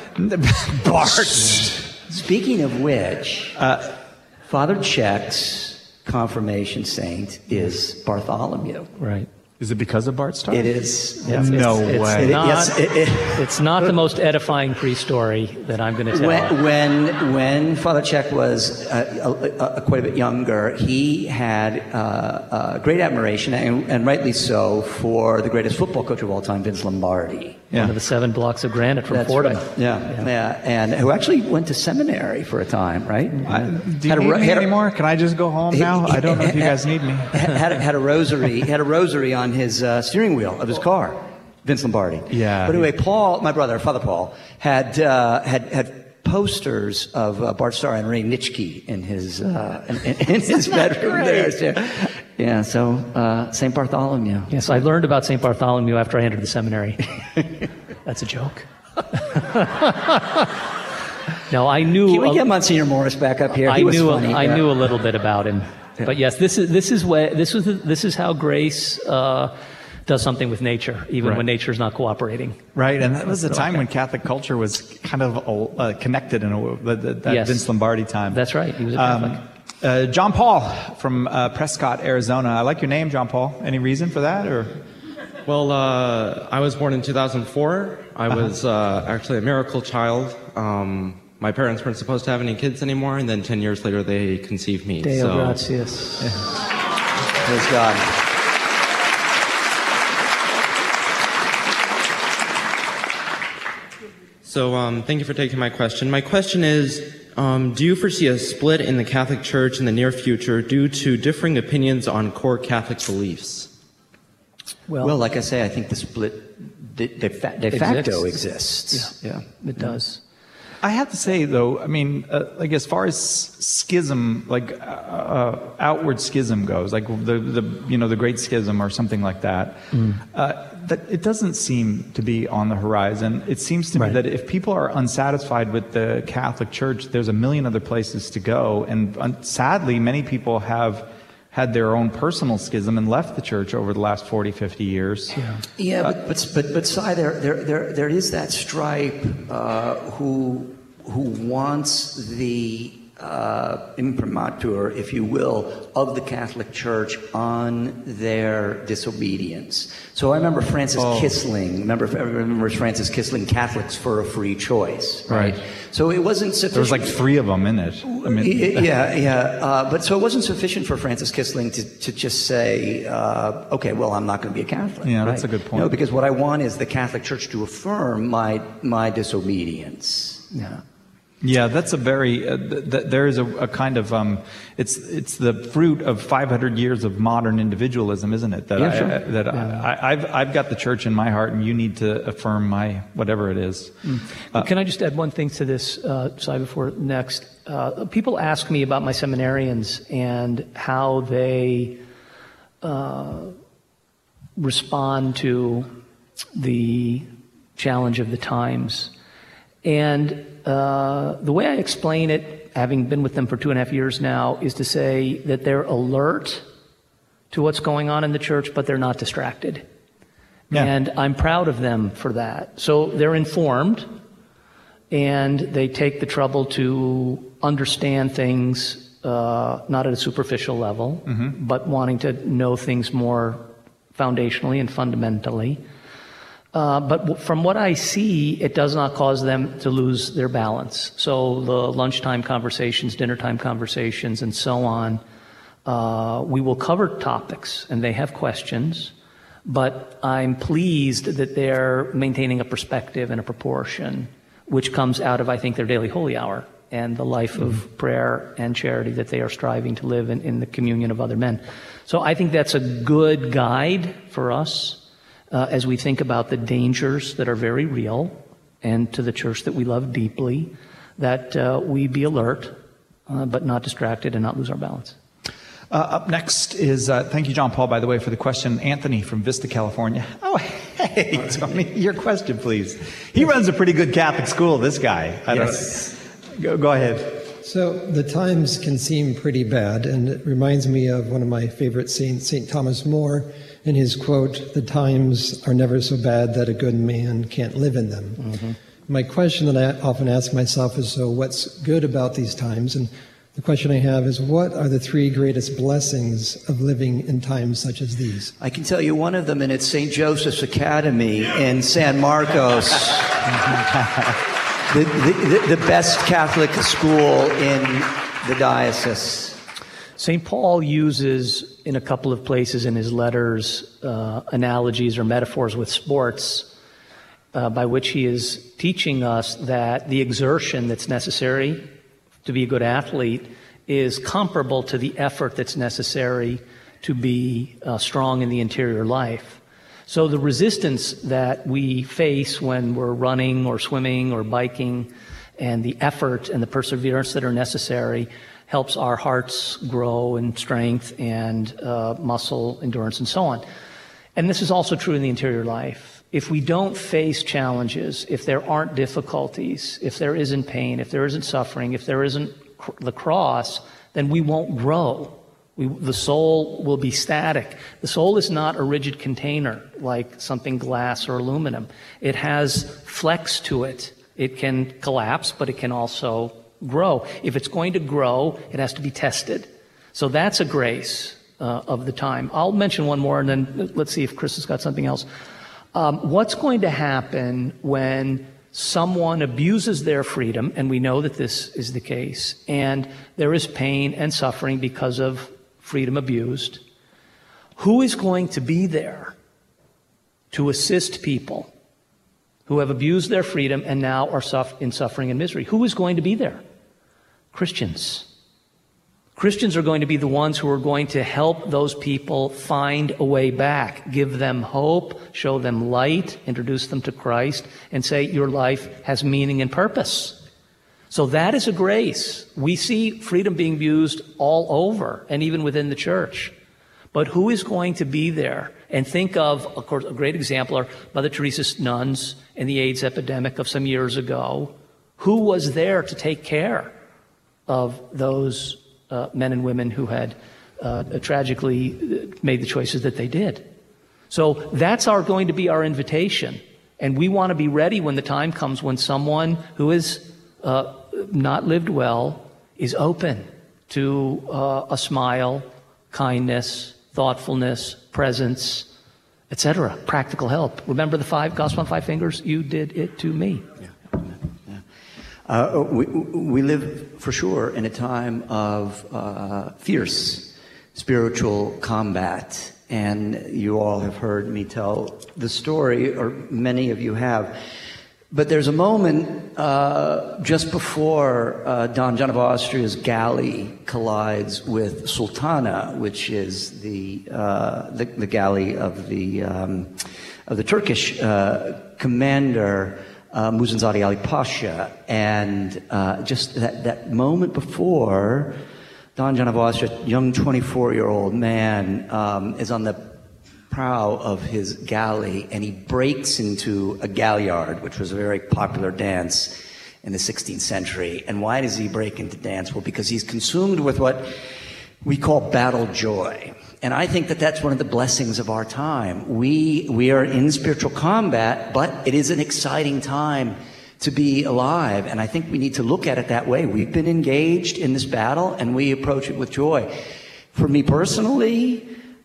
Speaker 1: Bart.
Speaker 2: Speaking of which, uh, Father Chek's confirmation saint is Bartholomew.
Speaker 3: Right.
Speaker 1: Is it because of Bart Starr?
Speaker 2: It is.
Speaker 3: Yeah,
Speaker 1: no
Speaker 3: it's,
Speaker 1: way.
Speaker 3: It's not,
Speaker 2: yes, it, it,
Speaker 3: it's not the most edifying pre-story that I'm going to tell.
Speaker 2: When, when when Father Chek was uh, a, a, quite a bit younger, he had uh, uh, great admiration, and, and rightly so, for the greatest football coach of all time, Vince Lombardi.
Speaker 3: Yeah. One of the seven blocks of granite from
Speaker 2: That's
Speaker 3: Fordham.
Speaker 2: Right. Yeah, yeah, yeah, and who actually went to seminary for a time, right?
Speaker 1: I, do you had need a, me had anymore? Can I just go home now? He, I don't know if you guys need me.
Speaker 2: had, a, had a rosary. Had a rosary on his uh, steering wheel of his car, Vince Lombardi.
Speaker 1: Yeah.
Speaker 2: But anyway, Paul, my brother, Father Paul, had uh, had had posters of uh, Bart Starr and Ray Nitschke in his uh, in, in his bedroom there. So, Yeah, so uh, Saint Bartholomew.
Speaker 3: Yes, I learned about Saint Bartholomew after I entered the seminary. That's a joke. No, I knew.
Speaker 2: Can we
Speaker 3: a,
Speaker 2: get Monsignor Morris back up here? He
Speaker 3: I
Speaker 2: was
Speaker 3: knew.
Speaker 2: funny.
Speaker 3: I
Speaker 2: yeah.
Speaker 3: knew a little bit about him.
Speaker 2: Yeah.
Speaker 3: But yes, this is this is where this was this is how grace uh, does something with nature, even
Speaker 1: Right.
Speaker 3: when nature is not cooperating.
Speaker 1: Right, and that was the time when Catholic culture was kind of uh, connected in a way, that, that
Speaker 3: Yes.
Speaker 1: Vince Lombardi time.
Speaker 3: That's right. He was a Catholic.
Speaker 1: Um, uh, John Paul from uh, Prescott, Arizona. I like your name, John Paul. Any reason for that, or?
Speaker 13: Well, uh, I was born in two thousand four. I
Speaker 1: Uh-huh. was
Speaker 13: uh, actually a miracle child. Um, my parents weren't supposed to have any kids anymore, and then ten years later they conceived me.
Speaker 3: Deo
Speaker 13: so.
Speaker 3: gratias.
Speaker 2: Praise God.
Speaker 13: So um, thank you for taking my question. My question is, um, do you foresee a split in the Catholic Church in the near future due to differing opinions on core Catholic beliefs?
Speaker 3: Well,
Speaker 2: Well, like I say, I think the split de, de, fa- de facto exists.
Speaker 3: Yeah, it does.
Speaker 1: I have to say, though, I mean, uh, like as far as schism, like uh, uh, outward schism goes, like the, the you know the Great Schism or something like that,
Speaker 3: Mm.
Speaker 1: uh, that it doesn't seem to be on the horizon. It seems to
Speaker 3: Right.
Speaker 1: me that if people are unsatisfied with the Catholic Church, there's a million other places to go, and um, sadly, many people have had their own personal schism and left the church over the last forty, fifty years.
Speaker 3: Yeah.
Speaker 2: Yeah, but but but, but Si, there, there there there is that stripe uh, who who wants the uh, imprimatur, if you will, of the Catholic Church on their disobedience. So I remember Francis
Speaker 1: Oh.
Speaker 2: Kissling. Remember, everyone remembers Francis Kissling, Catholics for a Free Choice, right?
Speaker 1: Right.
Speaker 2: So it wasn't sufficient.
Speaker 1: There was like three of them in it. I mean,
Speaker 2: yeah, yeah. Uh, but so it wasn't sufficient for Francis Kissling to, to just say, uh, okay, well, I'm not going to be a Catholic.
Speaker 1: Yeah, that's
Speaker 2: right?
Speaker 1: a good point.
Speaker 2: No, because what I want is the Catholic Church to affirm my my disobedience. Yeah.
Speaker 1: Yeah, that's a very. Uh, th- th- there is a, a kind of. Um, it's it's the fruit of five hundred years of modern individualism, isn't it? That
Speaker 2: Yeah,
Speaker 1: I,
Speaker 2: sure.
Speaker 1: I, that
Speaker 3: Yeah.
Speaker 1: I, I've I've got the church in my heart, and you need to affirm my whatever it is. Uh,
Speaker 3: Can I just add one thing to this, uh, Si, before next? Uh, people ask me about my seminarians and how they uh, respond to the challenge of the times. And uh, the way I explain it, having been with them for two and a half years now, is to say that they're alert to what's going on in the church, but they're not distracted.
Speaker 1: Yeah.
Speaker 3: And I'm proud of them for that. So they're informed, and they take the trouble to understand things, uh, not at a superficial level,
Speaker 1: Mhm.
Speaker 3: but wanting to know things more foundationally and fundamentally. Uh, but w- from what I see, it does not cause them to lose their balance. So the lunchtime conversations, dinner time conversations, and so on, uh, we will cover topics, and they have questions. But I'm pleased that they're maintaining a perspective and a proportion, which comes out of, I think, their daily holy hour and the life of prayer and charity that they are striving to live in, in the communion of other men. So I think that's a good guide for us uh, as we think about the dangers that are very real, and to the church that we love deeply, that uh, we be alert, uh, but not distracted and not lose our balance.
Speaker 1: Uh, up next is, uh, thank you, John Paul, by the way, for the question, Anthony from Vista, California. Oh, hey, Tony, your question, please. He runs a pretty good Catholic school, this guy. I
Speaker 14: Yes.
Speaker 1: don't, go, go ahead.
Speaker 14: So the times can seem pretty bad, and it reminds me of one of my favorite saints, Saint Thomas More, in his quote, "The times are never so bad that a good man can't live in them."
Speaker 3: Mm-hmm.
Speaker 14: My question that I often ask myself is, so what's good about these times? And the question I have is, what are the three greatest blessings of living in times such as these?
Speaker 2: I can tell you one of them, and it's Saint Joseph's Academy in San Marcos. the, the, the best Catholic school in the diocese.
Speaker 3: Saint Paul uses in a couple of places in his letters uh, analogies or metaphors with sports uh, by which he is teaching us that the exertion that's necessary to be a good athlete is comparable to the effort that's necessary to be uh, strong in the interior life. So the resistance that we face when we're running or swimming or biking, and the effort and the perseverance that are necessary, helps our hearts grow in strength and uh, muscle endurance and so on. And this is also true in the interior life. If we don't face challenges, if there aren't difficulties, if there isn't pain, if there isn't suffering, if there isn't cr- the cross, then we won't grow. We, the soul will be static. The soul is not a rigid container like something glass or aluminum. It has flex to it. It can collapse, but it can also grow. If it's going to grow, it has to be tested. So that's a grace uh, of the time. I'll mention one more, and then let's see if Chris has got something else. Um, what's going to happen when someone abuses their freedom, and we know that this is the case, and there is pain and suffering because of freedom abused? Who is going to be there to assist people who have abused their freedom and now are suff- in suffering and misery? Who is going to be there? Christians. Christians are going to be the ones who are going to help those people find a way back, give them hope, show them light, introduce them to Christ, and say your life has meaning and purpose. So that is a grace. We see freedom being abused all over, and even within the church. But who is going to be there? And think of, of course, a great example are Mother Teresa's nuns in the AIDS epidemic of some years ago. Who was there to take care of those uh, men and women who had uh, tragically made the choices that they did? So that's our going to be our invitation. And we want to be ready when the time comes when someone who is uh, not lived well is open to uh, a smile, kindness, thoughtfulness, presence, et cetera. Practical help. Remember the five gospel on five fingers? You did it to me.
Speaker 2: Yeah. Yeah. Uh, we, we live for sure in a time of uh, fierce spiritual combat. And you all have heard me tell the story, or many of you have. But there's a moment uh, just before uh, Don John of Austria's galley collides with Sultana, which is the uh, the, the galley of the um, of the Turkish uh, commander uh, Muzaffer Ali Pasha, and uh, just that that moment before, Don John of Austria, young twenty-four-year-old man, um, is on the prow of his galley, and he breaks into a galliard, which was a very popular dance in the sixteenth century. And why does he break into dance? Well, because he's consumed with what we call battle joy. And I think that that's one of the blessings of our time. We, we are in spiritual combat, but it is an exciting time to be alive. And I think we need to look at it that way. We've been engaged in this battle, and we approach it with joy. For me personally,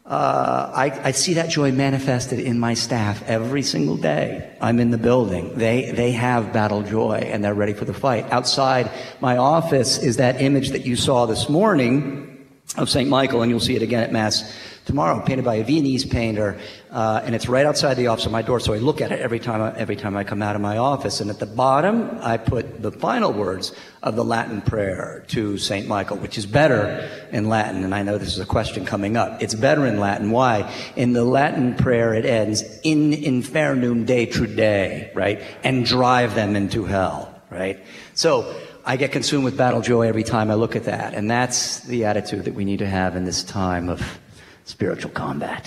Speaker 2: Uh, I, I see that joy manifested in my staff every single day. I'm in the building. They, they have battle joy, and they're ready for the fight. Outside my office is that image that you saw this morning of Saint Michael, and you'll see it again at Mass tomorrow, painted by a Viennese painter, uh, and it's right outside the office of my door, so I look at it every time, I, every time I come out of my office. And at the bottom, I put the final words of the Latin prayer to Saint Michael, which is better in Latin, and I know this is a question coming up. It's better in Latin. Why? In the Latin prayer, it ends, in infernum detrude, right? And drive them into hell, right? So I get consumed with battle joy every time I look at that, and that's the attitude that we need to have in this time of spiritual combat.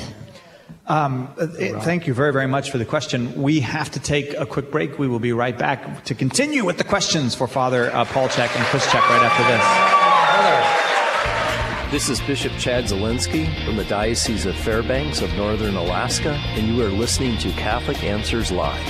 Speaker 1: Um, thank you very, very much for the question. We have to take a quick break. We will be right back to continue with the questions for Father uh, Paulchek and Chrischek right after
Speaker 15: this. This is Bishop Chad Zielinski from the Diocese of Fairbanks of Northern Alaska, and you are listening to Catholic Answers Live.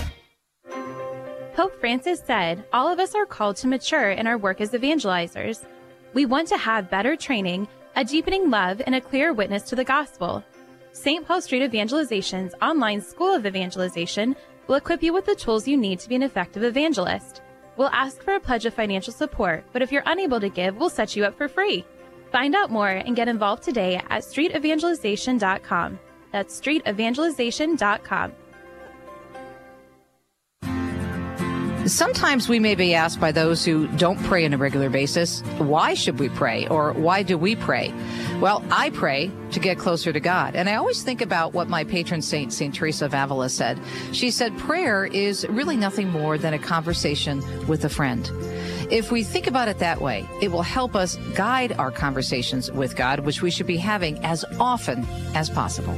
Speaker 16: Pope Francis said, all of us are called to mature in our work as evangelizers. We want to have better training, a deepening love, and a clear witness to the gospel. Saint Paul Street Evangelization's online School of Evangelization will equip you with the tools you need to be an effective evangelist. We'll ask for a pledge of financial support, but if you're unable to give, we'll set you up for free. Find out more and get involved today at street evangelization dot com. That's street evangelization dot com.
Speaker 17: Sometimes we may be asked by those who don't pray on a regular basis, why should we pray, or why do we pray? Well, I pray to get closer to God. And I always think about what my patron saint, Saint Teresa of Avila, said. She said prayer is really nothing more than a conversation with a friend. If we think about it that way, it will help us guide our conversations with God, which we should be having as often as possible.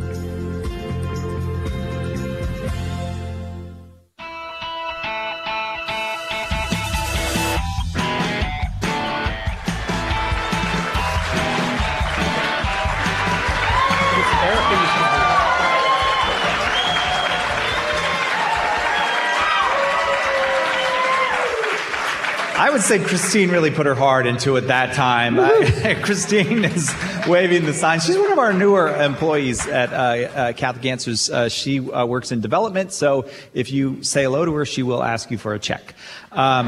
Speaker 1: I would say Christine really put her heart into it that time. Uh, Christine is waving the sign. She's one of our newer employees at uh, uh, Catholic Answers. Uh, she uh, works in development, so if you say hello to her, she will ask you for a check. Um,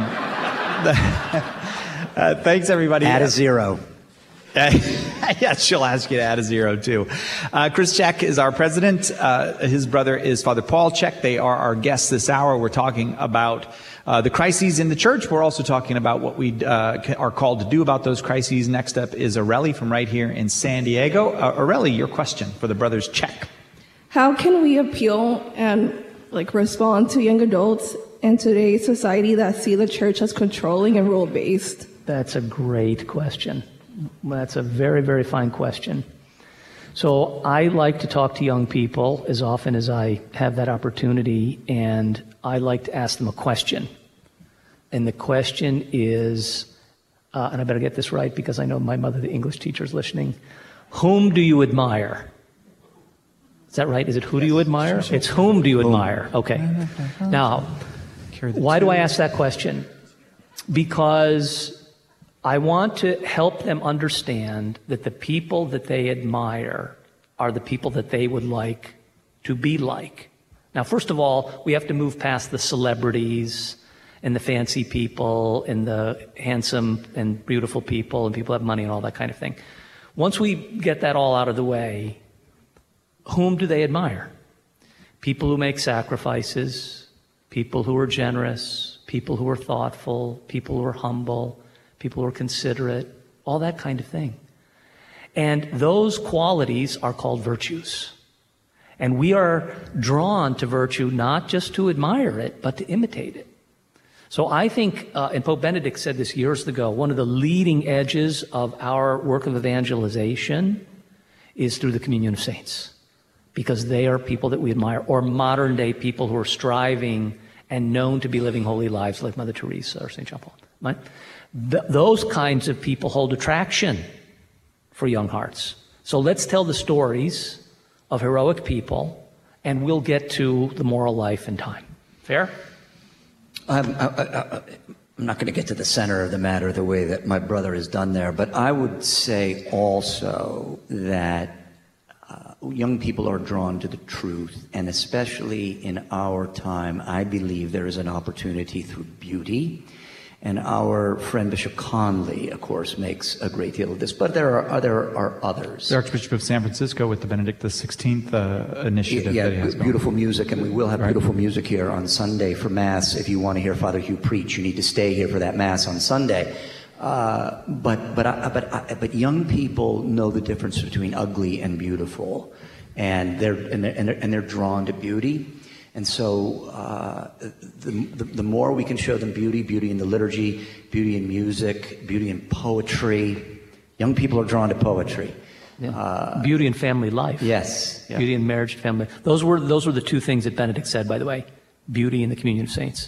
Speaker 1: uh, thanks, everybody.
Speaker 2: Add a zero.
Speaker 1: Uh, yes, she'll ask you to add a zero, too. Uh, Chris Check is our president. Uh, his brother is Father Paul Check. They are our guests this hour. We're talking about uh, the crises in the church. We're also talking about what we uh, are called to do about those crises. Next up is Aurelie from right here in San Diego. Uh, Aurelie, your question for the brothers Check.
Speaker 18: How can we appeal and like respond to young adults in today's society that see the church as controlling and rule-based?
Speaker 3: That's a great question. That's a very, very fine question. So I like to talk to young people as often as I have that opportunity, and I like to ask them a question. And the question is, uh, and I better get this right because I know my mother, the English teacher, is listening. Whom do you admire? Is that right? Is it who do you admire? It's whom do you admire? Okay. Now, why do I ask that question? Because I want to help them understand that the people that they admire are the people that they would like to be like. Now, first of all, we have to move past the celebrities and the fancy people and the handsome and beautiful people and people who have money and all that kind of thing. Once we get that all out of the way, whom do they admire? People who make sacrifices, people who are generous, people who are thoughtful, people who are humble, people who are considerate, all that kind of thing. And those qualities are called virtues. And we are drawn to virtue not just to admire it, but to imitate it. So I think, uh, and Pope Benedict said this years ago, one of the leading edges of our work of evangelization is through the communion of saints, because they are people that we admire, or modern day people who are striving and known to be living holy lives like Mother Teresa or Saint John Paul. Right? Th- those kinds of people hold attraction for young hearts. So let's tell the stories of heroic people, and we'll get to the moral life in time. Fair?
Speaker 2: I'm, I, I, I'm not going to get to the center of the matter the way that my brother has done there, but I would say also that uh, young people are drawn to the truth, and especially in our time, I believe there is an opportunity through beauty. And our friend Bishop Conley, of course, makes a great deal of this, but there are there are others.
Speaker 1: The Archbishop of San Francisco with the Benedict the sixteenth uh, initiative.
Speaker 2: Yeah,
Speaker 1: that he has
Speaker 2: beautiful
Speaker 1: going.
Speaker 2: music, and we will have
Speaker 1: right.
Speaker 2: beautiful music here on Sunday for Mass. If you want to hear Father Hugh preach, you need to stay here for that Mass on Sunday. Uh, but but I, but I, but young people know the difference between ugly and beautiful, and they're and they're, and they're, and they're drawn to beauty. And so uh, the, the, the more we can show them beauty, beauty in the liturgy, beauty in music, beauty in poetry. Young people are drawn to poetry.
Speaker 3: Yeah.
Speaker 2: Uh,
Speaker 3: beauty in family life.
Speaker 2: Yes. Yeah.
Speaker 3: Beauty in marriage and family. Those were those were the two things that Benedict said, by the way. Beauty in the communion of saints.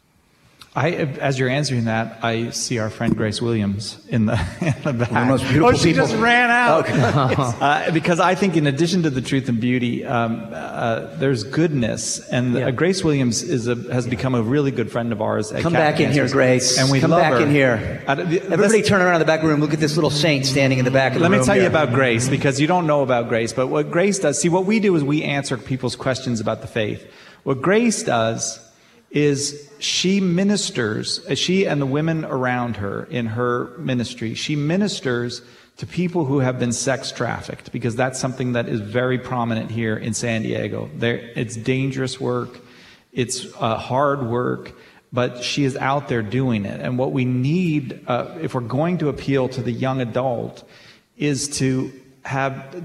Speaker 1: I, as you're answering that, I see our friend Grace Williams in the, in the back.
Speaker 2: One of the most beautiful
Speaker 1: oh, she
Speaker 2: people.
Speaker 1: just ran out.
Speaker 2: Okay.
Speaker 1: uh, because I think in addition to the truth and beauty, um, uh, there's goodness. And
Speaker 3: Yeah.
Speaker 1: uh, Grace Williams is a, has become a really good friend of ours. At
Speaker 2: Come
Speaker 1: Catholic
Speaker 2: back in here,
Speaker 1: Answers.
Speaker 2: Grace.
Speaker 1: And we
Speaker 2: Come
Speaker 1: love
Speaker 2: back
Speaker 1: her.
Speaker 2: in here.
Speaker 1: Uh, the-
Speaker 2: Everybody
Speaker 1: this-
Speaker 2: turn around in the back room. Look at this little saint standing in the back of the
Speaker 1: Let
Speaker 2: room
Speaker 1: me tell
Speaker 2: here.
Speaker 1: you about Grace, because you don't know about Grace. But what Grace does, see, what we do is we answer people's questions about the faith. What Grace does is she ministers, she and the women around her in her ministry, she ministers to people who have been sex trafficked, because that's something that is very prominent here in San Diego. There, it's dangerous work. It's uh, hard work. but she is out there doing it. And what we need, uh, if we're going to appeal to the young adult, is to have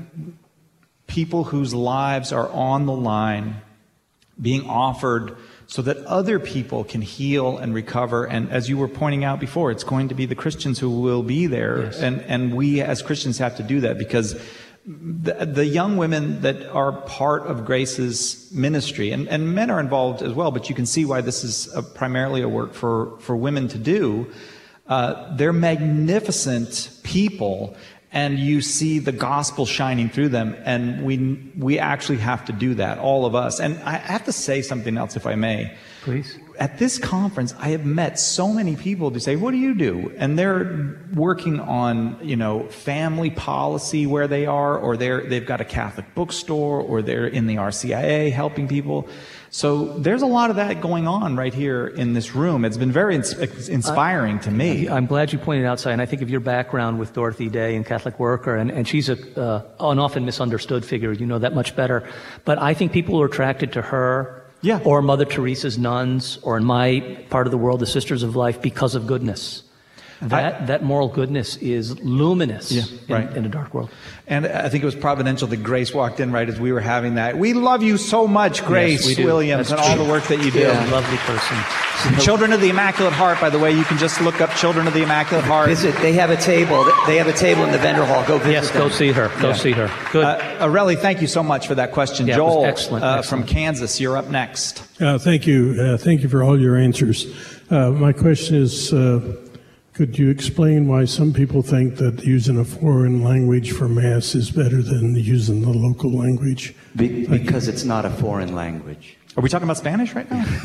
Speaker 1: people whose lives are on the line being offered so that other people can heal and recover. And as you were pointing out before, it's going to be the Christians who will be there.
Speaker 3: Yes.
Speaker 1: And, and we as Christians have to do that, because the, the young women that are part of Grace's ministry, and, and men are involved as well, but you can see why this is a, primarily a work for, for women to do. Uh, they're magnificent people, and you see the gospel shining through them, and we we actually have to do that, all of us. And I have to say something else, if I may.
Speaker 3: Please.
Speaker 1: At this conference, I have met so many people who say, what do you do? And they're working on, you know, family policy where they are, or they're, they've got a Catholic bookstore, or they're in the R C I A helping people. So there's a lot of that going on right here in this room. It's been very ins- inspiring to me.
Speaker 3: I'm glad you pointed out, Si, and I think of your background with Dorothy Day and Catholic Worker, and, and she's a, uh, an often misunderstood figure. You know that much better. But I think people are attracted to her,
Speaker 1: yeah.
Speaker 3: or Mother Teresa's nuns, or in my part of the world, the Sisters of Life, because of goodness. That I, that moral goodness is luminous
Speaker 1: yeah,
Speaker 3: in,
Speaker 1: right.
Speaker 3: in a dark world.
Speaker 1: And I think it was providential that Grace walked in right as we were having that. We love you so much, Grace
Speaker 3: yes,
Speaker 1: Williams,
Speaker 3: That's
Speaker 1: and
Speaker 3: true.
Speaker 1: all the work that you do.
Speaker 3: Yeah, lovely person.
Speaker 1: And Children of the Immaculate Heart, by the way, you can just look up Children of the Immaculate Heart.
Speaker 2: Visit. They have a table. They have a table in the vendor hall. Go visit
Speaker 3: Yes,
Speaker 2: them.
Speaker 3: go see her. Go
Speaker 1: Yeah.
Speaker 3: see her. Good.
Speaker 1: Uh, Areli, thank you so much for that question.
Speaker 3: Yeah, it was
Speaker 1: Joel,
Speaker 3: excellent,
Speaker 1: uh,
Speaker 3: excellent.
Speaker 1: from Kansas, you're up next.
Speaker 19: Uh, thank you. Uh, thank you for all your answers. Uh, my question is, uh, could you explain why some people think that using a foreign language for Mass is better than using the local language?
Speaker 2: Be- because it's not a foreign language.
Speaker 1: Are we talking about Spanish right now?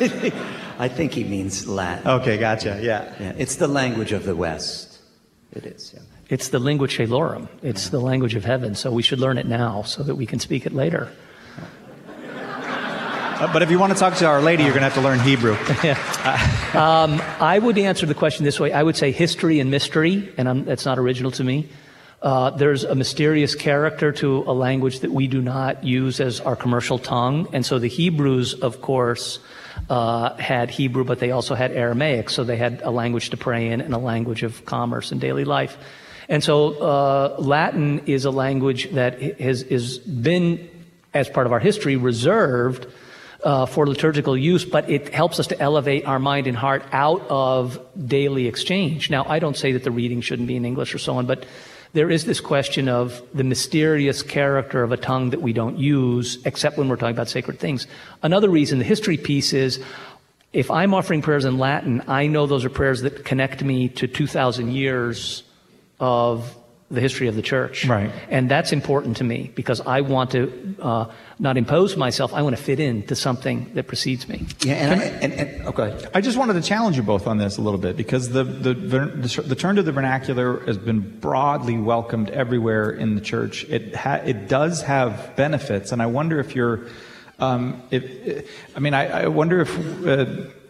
Speaker 2: I think he means Latin.
Speaker 1: Okay, gotcha. Yeah.
Speaker 2: Yeah, it's the language of the West. It is, yeah.
Speaker 3: It's the lingua celorum. It's the language of heaven. So we should learn it now so that we can speak it later.
Speaker 1: Uh, but if you want to talk to Our Lady, you're going to have to learn Hebrew.
Speaker 3: um, I would answer the question this way. I would say history and mystery, and I'm, that's not original to me. Uh, there's a mysterious character to a language that we do not use as our commercial tongue. And so the Hebrews, of course, uh, had Hebrew, but they also had Aramaic. So they had a language to pray in and a language of commerce and daily life. And so uh, Latin is a language that has, has been, as part of our history, reserved Uh, for liturgical use, but it helps us to elevate our mind and heart out of daily exchange. Now, I don't say that the reading shouldn't be in English or so on, but there is this question of the mysterious character of a tongue that we don't use, except when we're talking about sacred things. Another reason, the history piece is, if I'm offering prayers in Latin, I know those are prayers that connect me to two thousand years of the history of the church.
Speaker 1: Right.
Speaker 3: And that's important to me because I want to uh, not impose myself. I want to fit in to something that precedes me.
Speaker 2: Yeah, and, I, and, and okay.
Speaker 1: I just wanted to challenge you both on this a little bit, because the, the, the, the turn to the vernacular has been broadly welcomed everywhere in the church. It, ha, it does have benefits, and I wonder if you're, um, if, I mean, I, I wonder if, uh,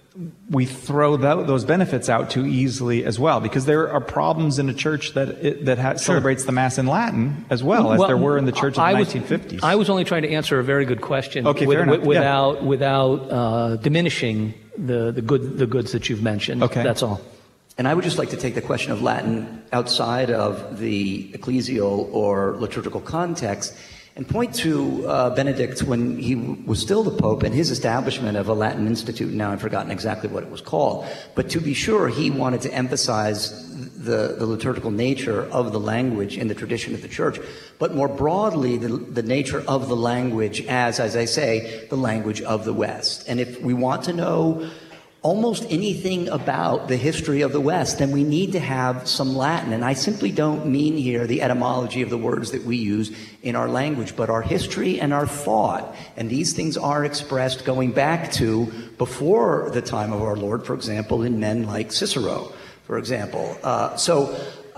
Speaker 1: we throw that, those benefits out too easily as well, because there are problems in a church that it, that ha- celebrates the Mass in Latin as well, as
Speaker 3: Well,
Speaker 1: there were in the church of the
Speaker 3: I was-
Speaker 1: nineteen fifties.
Speaker 3: I was only trying to answer a very good question
Speaker 1: Okay,
Speaker 3: with-
Speaker 1: fair enough.
Speaker 3: with-
Speaker 1: Yeah.
Speaker 3: without without uh, diminishing the, the good the goods that you've mentioned.
Speaker 2: Okay.
Speaker 3: That's all.
Speaker 2: And I would just like to take the question of Latin outside of the ecclesial or liturgical context and point to uh, Benedict when he was still the Pope and his establishment of a Latin Institute. Now I've forgotten exactly what it was called. But to be sure, he wanted to emphasize the, the liturgical nature of the language in the tradition of the church, but more broadly, the, the nature of the language as, as I say, the language of the West. And if we want to know almost anything about the history of the West, then we need to have some Latin. And I simply don't mean here the etymology of the words that we use in our language, but our history and our thought. And these things are expressed going back to before the time of our Lord, for example, in men like Cicero, for example. Uh, so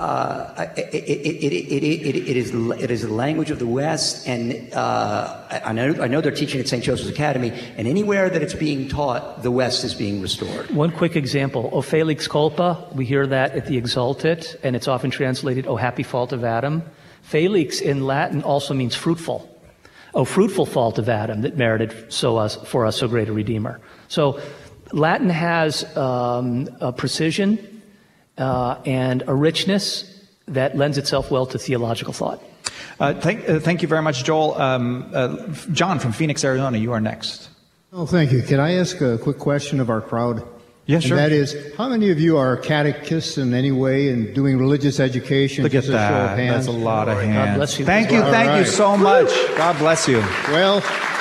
Speaker 2: uh, it, it, it, it, it, it, is, it is the language of the West, and uh, I, know, I know they're teaching at Saint Joseph's Academy, and anywhere that it's being taught, the West is being restored.
Speaker 3: One quick example, O Felix Culpa, we hear that at the Exultet, and it's often translated, O happy fault of Adam. Felix in Latin also means fruitful. O fruitful fault of Adam that merited so us, for us so great a Redeemer. So Latin has um, a precision uh, and a richness that lends itself well to theological thought.
Speaker 1: Uh, thank, uh, thank you very much, Joel. Um, uh, John from Phoenix, Arizona, you are next.
Speaker 20: Oh, thank you. Can I ask a quick question of our crowd?
Speaker 1: Yes,
Speaker 20: and
Speaker 1: sure.
Speaker 20: That is, how many of you are catechists in any way and doing religious education?
Speaker 1: Look at
Speaker 20: Just a show of
Speaker 1: that.
Speaker 20: hands?
Speaker 1: That's a lot of hands.
Speaker 3: God bless you.
Speaker 1: Thank you,
Speaker 20: All
Speaker 1: thank
Speaker 20: right.
Speaker 1: you so much. God bless you.
Speaker 20: Well,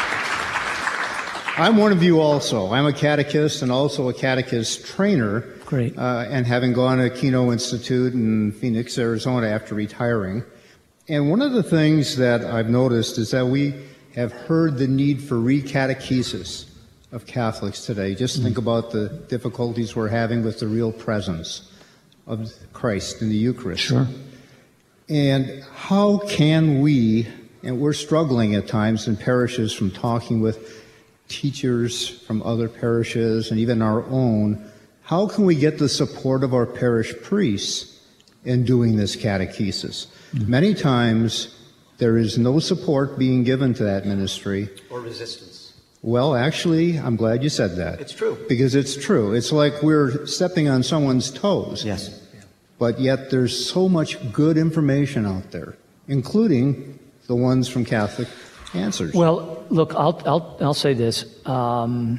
Speaker 20: I'm one of you also. I'm a catechist and also a catechist trainer.
Speaker 3: Great.
Speaker 20: Uh, and having gone to Keno Institute in Phoenix, Arizona after retiring. And one of the things that I've noticed is that we have heard the need for recatechesis of Catholics today. Just think about the difficulties we're having with the real presence of Christ in the Eucharist.
Speaker 3: Sure.
Speaker 20: And how can we, and we're struggling at times in parishes from talking with teachers from other parishes and even our own, how can we get the support of our parish priests in doing this catechesis? Mm-hmm. Many times there is no support being given to that ministry.
Speaker 2: Or resistance.
Speaker 20: Well, actually, I'm glad you said that.
Speaker 2: It's true.
Speaker 20: Because it's true. It's like we're stepping on someone's toes.
Speaker 2: Yes.
Speaker 20: But yet there's so much good information out there, including the ones from Catholic Answers.
Speaker 3: Well, look, I'll, I'll, I'll say this. Um,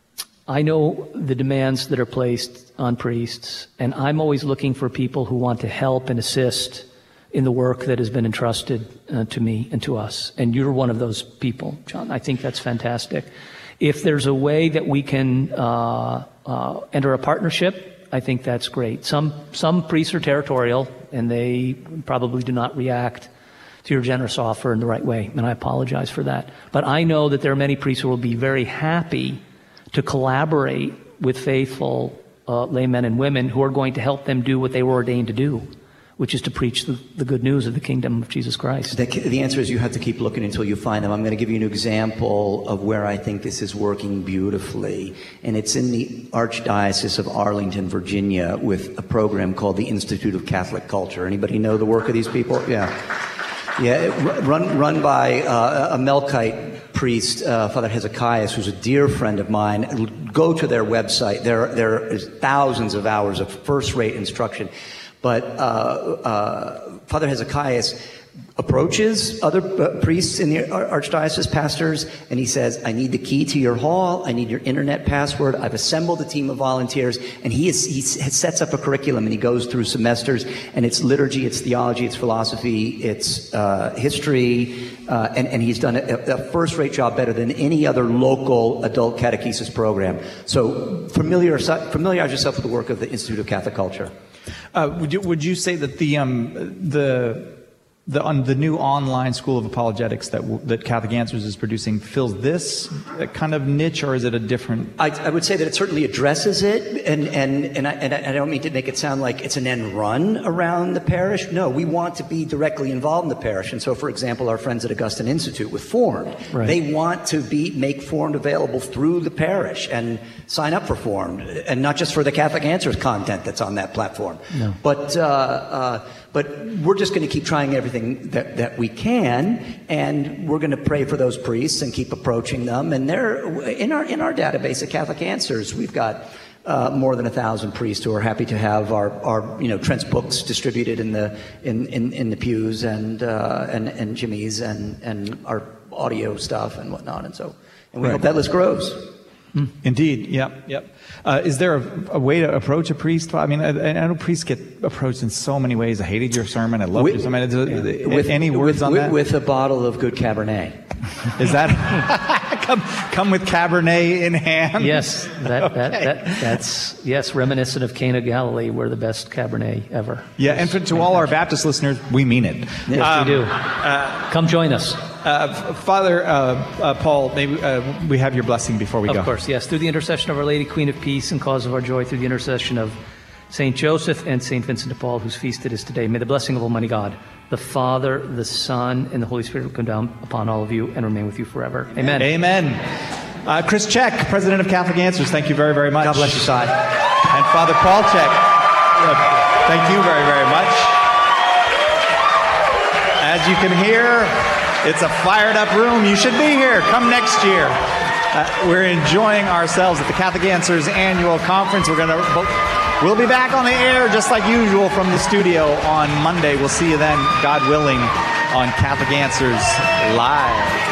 Speaker 3: I know the demands that are placed on priests, and I'm always looking for people who want to help and assist in the work that has been entrusted uh, to me and to us. And you're one of those people, John. I think that's fantastic. If there's a way that we can uh, uh, enter a partnership, I think that's great. Some some priests are territorial, and they probably do not react to your generous offer in the right way, and I apologize for that. But I know that there are many priests who will be very happy to collaborate with faithful uh, laymen and women who are going to help them do what they were ordained to do, which is to preach the, the good news of the kingdom of Jesus Christ.
Speaker 2: The, the answer is you have to keep looking until you find them. I'm going to give you an example of where I think this is working beautifully. And it's in the Archdiocese of Arlington, Virginia, with a program called the Institute of Catholic Culture. Anybody know the work of these people? Yeah. Yeah, run, run by uh, a Melkite priest, uh, Father Hezekiah, who's a dear friend of mine. Go to their website. There, there is thousands of hours of first-rate instruction. But uh, uh, Father Hezekiah approaches other uh, priests in the archdiocese, pastors, and he says, I need the key to your hall. I need your internet password. I've assembled a team of volunteers. And he, is, he sets up a curriculum, and he goes through semesters, and it's liturgy, it's theology, it's philosophy, it's uh, history, uh, and, and he's done a, a first-rate job, better than any other local adult catechesis program. So familiar, familiarize yourself with the work of the Institute of Catholic Culture.
Speaker 1: Uh, would you would you say that the um, the the on the new online School of Apologetics that that Catholic Answers is producing fills this kind of niche, or is it a different?
Speaker 2: I, I would say that it certainly addresses it, and and and I, and I don't mean to make it sound like it's an end run around the parish. No, we want to be directly involved in the parish, and so, for example, our friends at Augustine Institute with Formed,
Speaker 3: right.
Speaker 2: They want to be make Formed available through the parish and sign up for Formed, and not just for the Catholic Answers content that's on that platform,
Speaker 3: no.
Speaker 2: but uh, uh, but we're just going to keep trying everything that that we can, and we're going to pray for those priests and keep approaching them. And they're in our in our database at Catholic Answers, we've got uh, more than a thousand priests who are happy to have our, our you know Trent's books distributed in the in, in, in the pews and uh, and and Jimmy's and and our audio stuff and whatnot. And so and we
Speaker 1: Right.
Speaker 2: hope that list grows.
Speaker 1: Indeed, yep, yep. Uh, is there a, a way to approach a priest? I mean, I, I know priests get approached in so many ways. I hated your sermon. I loved
Speaker 2: With-
Speaker 1: your sermon. Is there-
Speaker 2: With,
Speaker 1: any words
Speaker 2: with,
Speaker 1: on
Speaker 2: with,
Speaker 1: that?
Speaker 2: with a bottle of good Cabernet.
Speaker 1: Is that come come with Cabernet in hand?
Speaker 3: Yes, that,
Speaker 1: Okay.
Speaker 3: that, that, that's, yes, reminiscent of Cana of Galilee, we're the best Cabernet ever.
Speaker 1: Yeah, and for, to all our Baptist listeners, we mean it.
Speaker 3: Yes,
Speaker 1: Um,
Speaker 3: we do.
Speaker 1: uh,
Speaker 3: Come join us.
Speaker 1: Uh, Father uh, uh, Paul, maybe uh, we have your blessing before we
Speaker 3: Of
Speaker 1: go.
Speaker 3: course, yes. Through the intercession of Our Lady, Queen of Peace and cause of our joy, through the intercession of Saint Joseph and Saint Vincent de Paul, whose feast it is today, may the blessing of Almighty God, the Father, the Son, and the Holy Spirit come down upon all of you and remain with you forever. Amen.
Speaker 1: Amen. Uh, Chris Check, President of Catholic Answers, thank you very, very much.
Speaker 2: God bless you, Si.
Speaker 1: And Father Paul Check, uh, thank you very, very much. As you can hear, it's a fired up room. You should be here. Come next year. Uh, we're enjoying ourselves at the Catholic Answers annual conference. We're going to, we'll be back on the air just like usual from the studio on Monday. We'll see you then, God willing, on Catholic Answers Live.